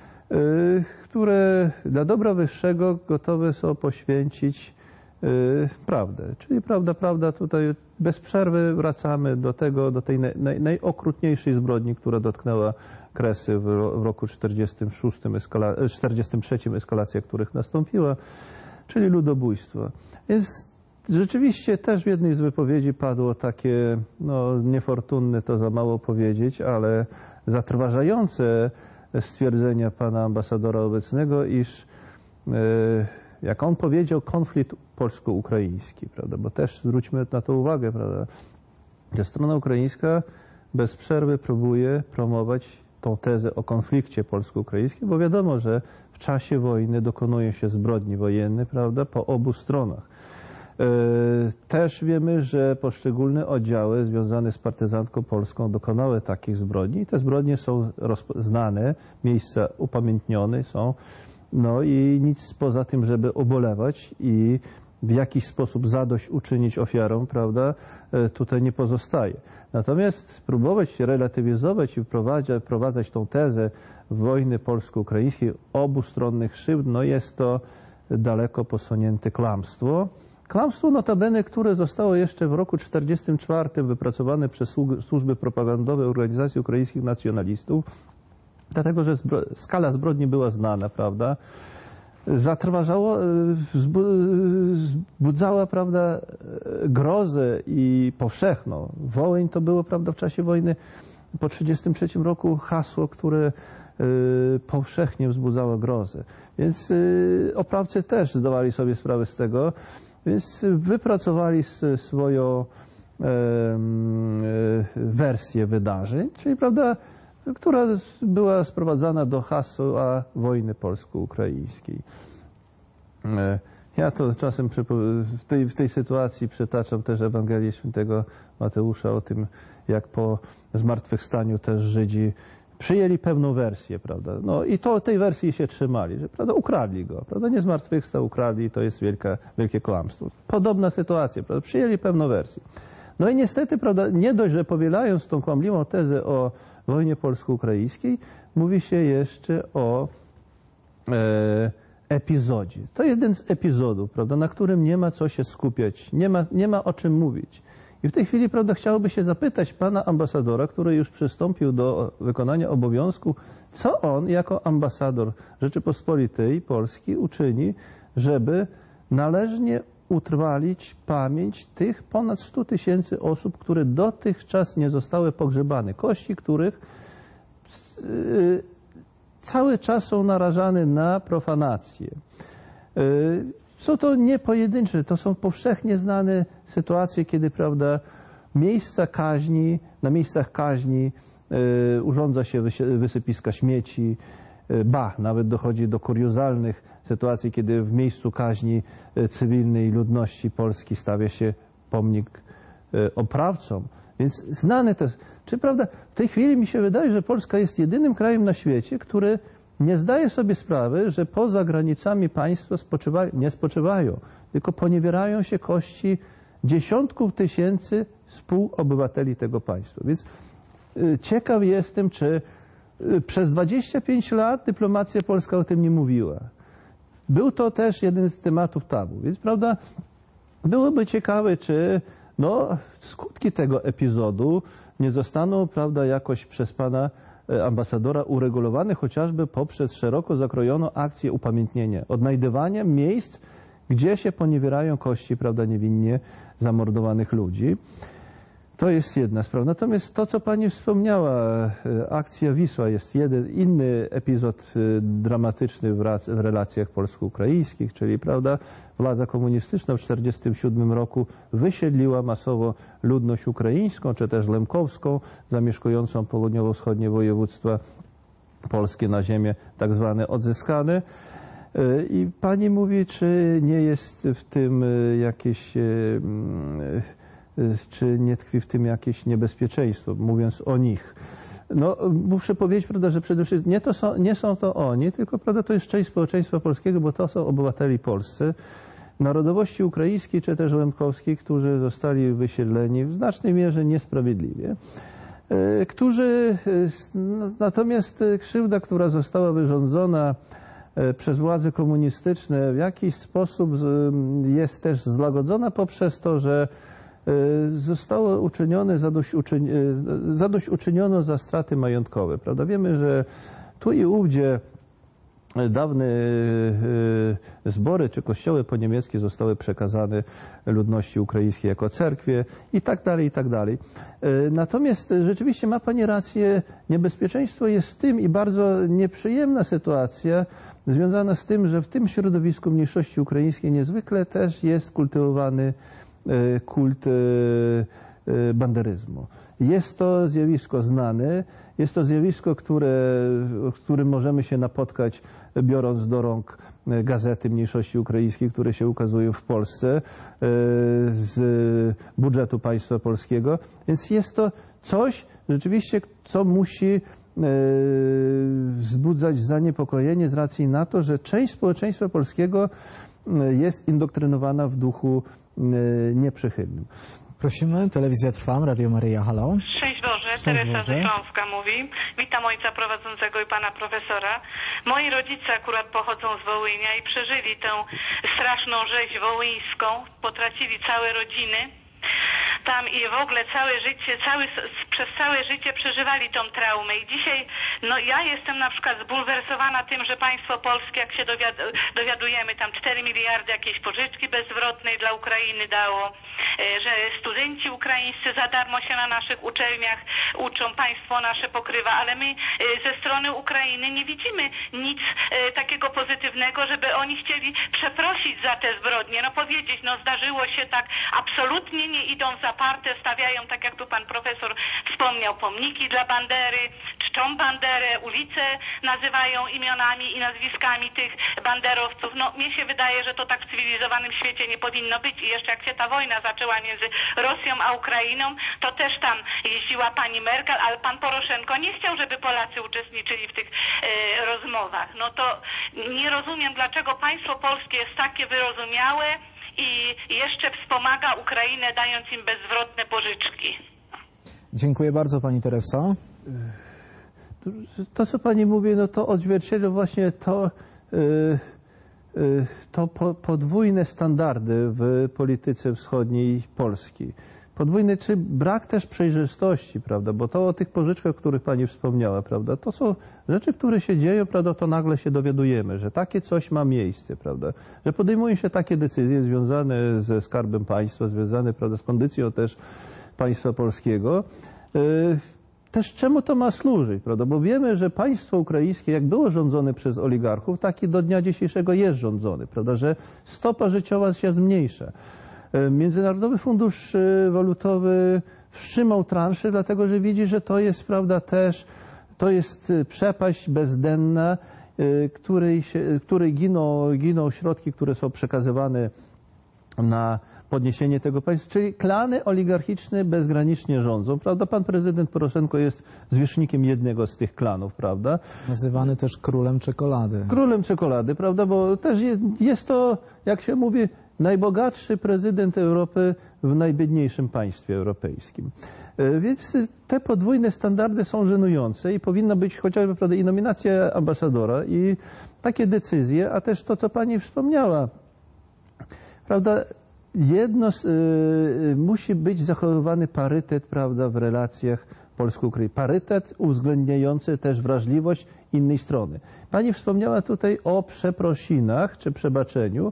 które dla dobra wyższego gotowe są poświęcić prawdę. Czyli prawda, prawda, tutaj bez przerwy wracamy do tego, do tej naj, najokrutniejszej zbrodni, która dotknęła Kresy w, w roku czterdziestym szóstym, eskala, czterdziestym trzecim, eskalacja których nastąpiła, czyli ludobójstwo. Więc rzeczywiście też w jednej z wypowiedzi padło takie, no niefortunne to za mało powiedzieć, ale zatrważające stwierdzenia pana ambasadora obecnego, iż yy, jak on powiedział, konflikt polsko-ukraiński, prawda? Bo też zwróćmy na to uwagę, prawda? Że strona ukraińska bez przerwy próbuje promować tą tezę o konflikcie polsko-ukraińskim, bo wiadomo, że w czasie wojny dokonują się zbrodni wojenne, prawda, po obu stronach. Też wiemy, że poszczególne oddziały związane z partyzantką polską dokonały takich zbrodni i te zbrodnie są znane, miejsca upamiętnione są, no i nic poza tym, żeby ubolewać i w jakiś sposób zadość uczynić ofiarom, prawda, tutaj nie pozostaje. Natomiast próbować relatywizować i wprowadzać, wprowadzać tą tezę wojny polsko-ukraińskiej, obustronnych krzywd, no jest to daleko posunięte kłamstwo. Kłamstwo notabene, które zostało jeszcze w roku czterdziestym czwartym wypracowane przez służby propagandowe Organizacji Ukraińskich Nacjonalistów, dlatego że zbro skala zbrodni była znana, prawda, zatrważało, wzbudzała, prawda, grozę i powszechną. Wołyń to było, prawda, w czasie wojny po trzydziestym trzecim roku hasło, które powszechnie wzbudzało grozę. Więc oprawcy też zdawali sobie sprawę z tego, więc wypracowali swoją wersję wydarzeń, czyli, prawda, która była sprowadzana do hasła wojny polsko-ukraińskiej. Ja to czasem w tej, w tej sytuacji przytaczam też Ewangelię Świętego Mateusza o tym, jak po zmartwychwstaniu też Żydzi przyjęli pewną wersję, prawda? No i to tej wersji się trzymali, że, prawda, ukradli go, prawda? Nie zmartwychwstał, ukradli, to jest wielka, wielkie kłamstwo. Podobna sytuacja, prawda? Przyjęli pewną wersję. No i niestety, prawda, nie dość, że powielając tą kłamliwą tezę o wojnie polsko-ukraińskiej, mówi się jeszcze o e, epizodzie. To jeden z epizodów, prawda, na którym nie ma co się skupiać, nie ma, nie ma o czym mówić. I w tej chwili, prawda, chciałoby się zapytać pana ambasadora, który już przystąpił do wykonania obowiązku, co on jako ambasador Rzeczypospolitej Polski uczyni, żeby należnie utrwalić pamięć tych ponad stu tysięcy osób, które dotychczas nie zostały pogrzebane, kości których yy, cały czas są narażane na profanację. Yy, są to nie pojedyncze, to są powszechnie znane sytuacje, kiedy, prawda, miejsca kaźni, na miejscach kaźni yy, urządza się wysypiska śmieci, ba, nawet dochodzi do kuriozalnych sytuacji, kiedy w miejscu kaźni cywilnej ludności Polski stawia się pomnik oprawcom. Więc znane to jest. Czy, prawda, w tej chwili mi się wydaje, że Polska jest jedynym krajem na świecie, który nie zdaje sobie sprawy, że poza granicami państwa spoczywają, nie spoczywają, tylko poniewierają się kości dziesiątków tysięcy współobywateli tego państwa. Więc y, ciekaw jestem, czy przez dwadzieścia pięć lat dyplomacja polska o tym nie mówiła. Był to też jeden z tematów tabu. Więc, prawda, byłoby ciekawe, czy no, skutki tego epizodu nie zostaną, prawda, jakoś przez pana ambasadora uregulowane, chociażby poprzez szeroko zakrojoną akcję upamiętnienia, odnajdywania miejsc, gdzie się poniewierają kości, prawda, niewinnie zamordowanych ludzi. To jest jedna sprawa. Natomiast to, co pani wspomniała, akcja Wisła jest jeden inny epizod dramatyczny w, w relacjach polsko-ukraińskich, czyli, prawda, władza komunistyczna w tysiąc dziewięćset czterdziestym siódmym roku wysiedliła masowo ludność ukraińską, czy też lemkowską, zamieszkującą południowo-wschodnie województwa polskie na ziemię tak zwane odzyskane. I pani mówi, czy nie jest w tym jakieś, czy nie tkwi w tym jakieś niebezpieczeństwo, mówiąc o nich. No, muszę powiedzieć, prawda, że przede wszystkim nie, to są, nie są to oni, tylko, prawda, to jest część społeczeństwa polskiego, bo to są obywateli polscy, narodowości ukraińskiej czy też łemkowskiej, którzy zostali wysiedleni w znacznej mierze niesprawiedliwie, którzy, natomiast krzywda, która została wyrządzona przez władze komunistyczne, w jakiś sposób jest też złagodzona poprzez to, że zostało uczynione, zadośćuczyni, zadośćuczyniono za straty majątkowe. Prawda? Wiemy, że tu i ówdzie dawne zbory czy kościoły poniemieckie zostały przekazane ludności ukraińskiej jako cerkwie i tak dalej, i tak dalej. Natomiast rzeczywiście ma pani rację, niebezpieczeństwo jest w tym i bardzo nieprzyjemna sytuacja związana z tym, że w tym środowisku mniejszości ukraińskiej niezwykle też jest kultywowany kult banderyzmu. Jest to zjawisko znane, jest to zjawisko, które, w którym możemy się napotkać, biorąc do rąk gazety mniejszości ukraińskiej, które się ukazują w Polsce z budżetu państwa polskiego. Więc jest to coś rzeczywiście, co musi wzbudzać zaniepokojenie z racji na to, że część społeczeństwa polskiego jest indoktrynowana w duchu nieprzychylnym. Prosimy, telewizja Trwam, Radio Maryja, halo. Szczęść Boże, Teresa ze Śląska mówi. Witam ojca prowadzącego i pana profesora. Moi rodzice akurat pochodzą z Wołynia i przeżyli tę straszną rzeź wołyńską, potracili całe rodziny tam i w ogóle całe życie, cały, przez całe życie przeżywali tą traumę i dzisiaj, no ja jestem na przykład zbulwersowana tym, że państwo polskie, jak się dowiad dowiadujemy, tam cztery miliardy jakiejś pożyczki bezzwrotnej dla Ukrainy dało, że studenci ukraińscy za darmo się na naszych uczelniach uczą, państwo nasze pokrywa, ale my ze strony Ukrainy nie widzimy nic takiego pozytywnego, żeby oni chcieli przeprosić za te zbrodnie, no powiedzieć, no zdarzyło się tak, absolutnie nie idą w zaparte, stawiają, tak jak tu pan profesor wspomniał, pomniki dla Bandery, czczą Banderę, ulice nazywają imionami i nazwiskami tych banderowców. No mnie się wydaje, że to tak w cywilizowanym świecie nie powinno być i jeszcze jak się ta wojna zaczęła między Rosją a Ukrainą, to też tam jeździła pani Merkel, ale pan Poroszenko nie chciał, żeby Polacy uczestniczyli w tych e, rozmowach. No to nie rozumiem, dlaczego państwo polskie jest takie wyrozumiałe i jeszcze wspomaga Ukrainę, dając im bezzwrotne pożyczki. Dziękuję bardzo, pani Tereso. To, co pani mówi, no to odzwierciedla właśnie to, to podwójne standardy w polityce wschodniej Polski. Podwójny, czy brak też przejrzystości, prawda, bo to o tych pożyczkach, o których pani wspomniała, prawda, to są rzeczy, które się dzieją, prawda, to nagle się dowiadujemy, że takie coś ma miejsce, prawda, że podejmują się takie decyzje związane ze skarbem państwa, związane, prawda, z kondycją też państwa polskiego. Też czemu to ma służyć, prawda, bo wiemy, że państwo ukraińskie, jak było rządzone przez oligarchów, tak i do dnia dzisiejszego jest rządzone, prawda, że stopa życiowa się zmniejsza. Międzynarodowy Fundusz Walutowy wstrzymał transze, dlatego że widzi, że to jest, prawda, też, to jest przepaść bezdenna, której, się, której giną, giną środki, które są przekazywane na podniesienie tego państwa, czyli klany oligarchiczne bezgranicznie rządzą, prawda? Pan prezydent Poroszenko jest zwierzchnikiem jednego z tych klanów, prawda? Nazywany też królem czekolady. Królem czekolady, prawda? Bo też jest, jest to, jak się mówi, najbogatszy prezydent Europy w najbiedniejszym państwie europejskim. Więc te podwójne standardy są żenujące i powinna być chociażby, prawda, i nominacja ambasadora, i takie decyzje, a też to, co pani wspomniała, prawda, jedno, y, musi być zachowywany parytet, prawda, w relacjach polsko-ukraińskich. Parytet uwzględniający też wrażliwość innej strony. Pani wspomniała tutaj o przeprosinach czy przebaczeniu.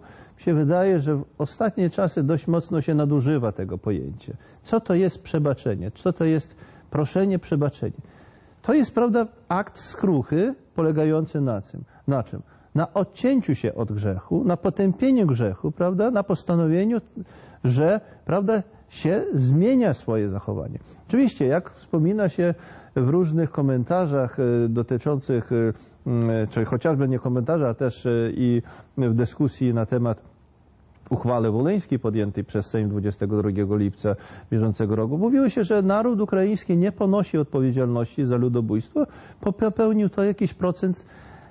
się wydaje, że w ostatnie czasy dość mocno się nadużywa tego pojęcia. Co to jest przebaczenie? Co to jest proszenie, przebaczenie? To jest, prawda, akt skruchy polegający na czym? Na czym? Na odcięciu się od grzechu, na potępieniu grzechu, prawda, na postanowieniu, że, prawda, się zmienia swoje zachowanie. Oczywiście, jak wspomina się w różnych komentarzach dotyczących, czy chociażby nie komentarzach, a też i w dyskusji na temat uchwały wołyńskiej podjętej przez Sejm dwudziestego drugiego lipca bieżącego roku, mówiło się, że naród ukraiński nie ponosi odpowiedzialności za ludobójstwo, popełnił to jakiś procent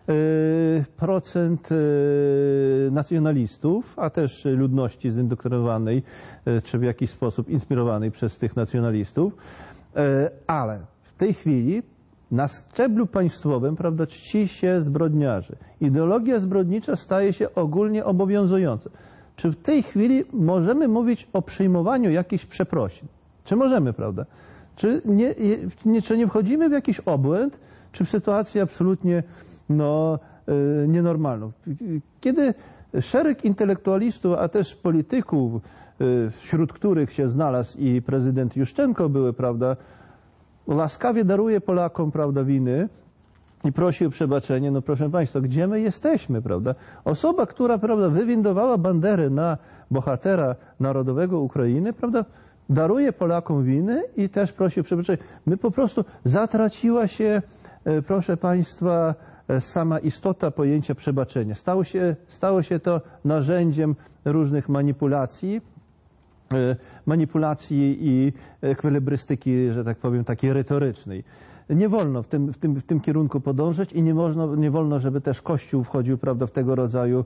procent nacjonalistów, a też ludności zindoktrynowanej, czy w jakiś sposób inspirowanej przez tych nacjonalistów, ale w tej chwili na szczeblu państwowym, prawda, czci się zbrodniarzy. Ideologia zbrodnicza staje się ogólnie obowiązująca. Czy w tej chwili możemy mówić o przyjmowaniu jakichś przeprosin? Czy możemy, prawda? Czy nie, nie, czy nie wchodzimy w jakiś obłęd, czy w sytuację absolutnie no, y, nienormalną? Kiedy szereg intelektualistów, a też polityków, y, wśród których się znalazł i prezydent Juszczenko były, prawda, łaskawie daruje Polakom, prawda, winy i prosi o przebaczenie, no proszę Państwa, gdzie my jesteśmy, prawda? Osoba, która, prawda, wywindowała banderę na bohatera narodowego Ukrainy, prawda, daruje Polakom winy i też prosi o przebaczenie. My po prostu zatraciła się, proszę Państwa, sama istota pojęcia przebaczenia. Stało się, stało się to narzędziem różnych manipulacji, manipulacji i ekwilibrystyki, że tak powiem, takiej retorycznej. Nie wolno w tym, w tym, w tym kierunku podążać i nie, można, nie wolno, żeby też Kościół wchodził, prawda, w tego rodzaju,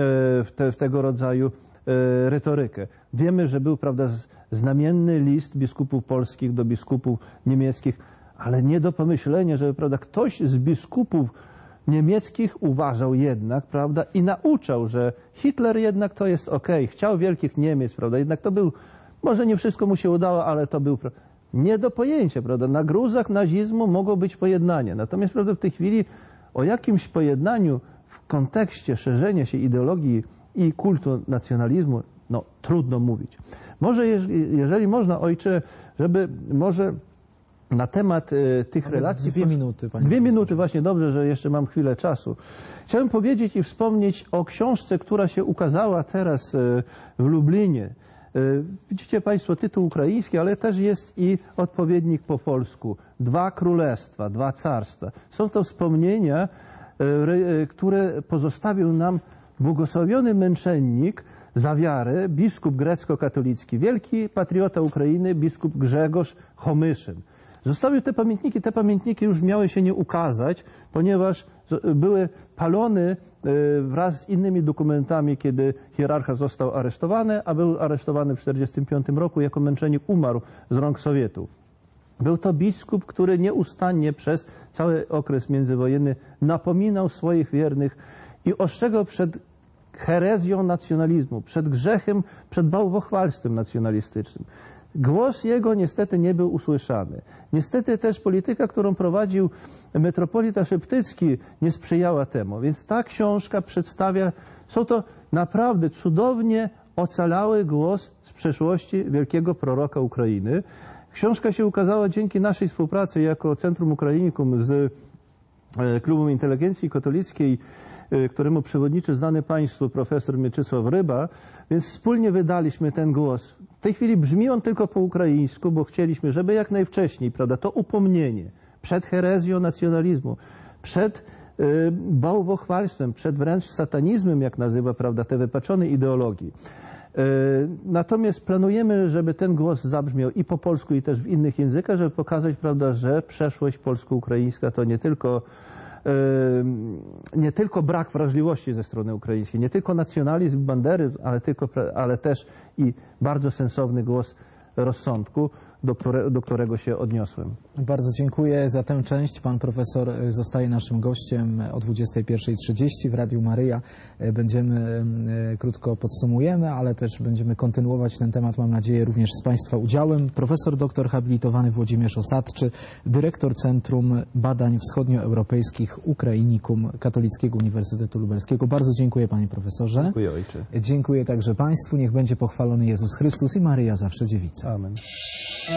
w, te, w tego rodzaju retorykę. Wiemy, że był, prawda, znamienny list biskupów polskich do biskupów niemieckich, ale nie do pomyślenia, żeby, prawda, ktoś z biskupów niemieckich uważał jednak, prawda, i nauczał, że Hitler jednak to jest okej, chciał wielkich Niemiec, prawda, jednak to był, może nie wszystko mu się udało, ale to był, nie do pojęcia, prawda, na gruzach nazizmu mogło być pojednanie, natomiast, prawda, w tej chwili o jakimś pojednaniu w kontekście szerzenia się ideologii i kultu nacjonalizmu, no, trudno mówić. Może, jeżeli można, ojcze, żeby może na temat y, tych Mamy relacji... Dwie minuty, panie Dwie profesorze. minuty, właśnie, dobrze, że jeszcze mam chwilę czasu. Chciałem powiedzieć i wspomnieć o książce, która się ukazała teraz y, w Lublinie. Y, widzicie Państwo tytuł ukraiński, ale też jest i odpowiednik po polsku. Dwa królestwa, dwa carstwa. Są to wspomnienia, y, y, które pozostawił nam błogosławiony męczennik za wiarę, biskup grecko-katolicki, wielki patriota Ukrainy, biskup Grzegorz Homyszyn. Zostawił te pamiętniki, te pamiętniki już miały się nie ukazać, ponieważ były palone wraz z innymi dokumentami, kiedy hierarcha został aresztowany, a był aresztowany w tysiąc dziewięćset czterdziestym piątym roku jako męczennik, umarł z rąk Sowietów. Był to biskup, który nieustannie przez cały okres międzywojenny napominał swoich wiernych i ostrzegał przed herezją nacjonalizmu, przed grzechem, przed bałwochwalstwem nacjonalistycznym. Głos jego niestety nie był usłyszany. Niestety też polityka, którą prowadził metropolita Szeptycki, nie sprzyjała temu. Więc ta książka przedstawia, są to naprawdę cudownie ocalały głos z przeszłości wielkiego proroka Ukrainy. Książka się ukazała dzięki naszej współpracy jako Centrum Ukrainikum z Klubem Inteligencji Katolickiej, któremu przewodniczy znany Państwu profesor Mieczysław Ryba, więc wspólnie wydaliśmy ten głos. W tej chwili brzmi on tylko po ukraińsku, bo chcieliśmy, żeby jak najwcześniej, prawda, to upomnienie przed herezją nacjonalizmu, przed y, bałwochwalstwem, przed wręcz satanizmem, jak nazywa, prawda, te wypaczone ideologii. Y, natomiast planujemy, żeby ten głos zabrzmiał i po polsku, i też w innych językach, żeby pokazać, prawda, że przeszłość polsko-ukraińska to nie tylko nie tylko brak wrażliwości ze strony ukraińskiej, nie tylko nacjonalizm Bandery, ale, tylko, ale też i bardzo sensowny głos rozsądku. do, które, do którego się odniosłem. Bardzo dziękuję za tę część. Pan profesor zostaje naszym gościem o dwudziestej pierwszej trzydzieści w Radiu Maryja. Będziemy, krótko podsumujemy, ale też będziemy kontynuować ten temat, mam nadzieję, również z Państwa udziałem. Profesor doktor habilitowany Włodzimierz Osadczy, dyrektor Centrum Badań Wschodnioeuropejskich Ukrainikum Katolickiego Uniwersytetu Lubelskiego. Bardzo dziękuję, panie profesorze. Dziękuję, ojcze. Dziękuję także Państwu. Niech będzie pochwalony Jezus Chrystus i Maryja zawsze dziewica. Amen.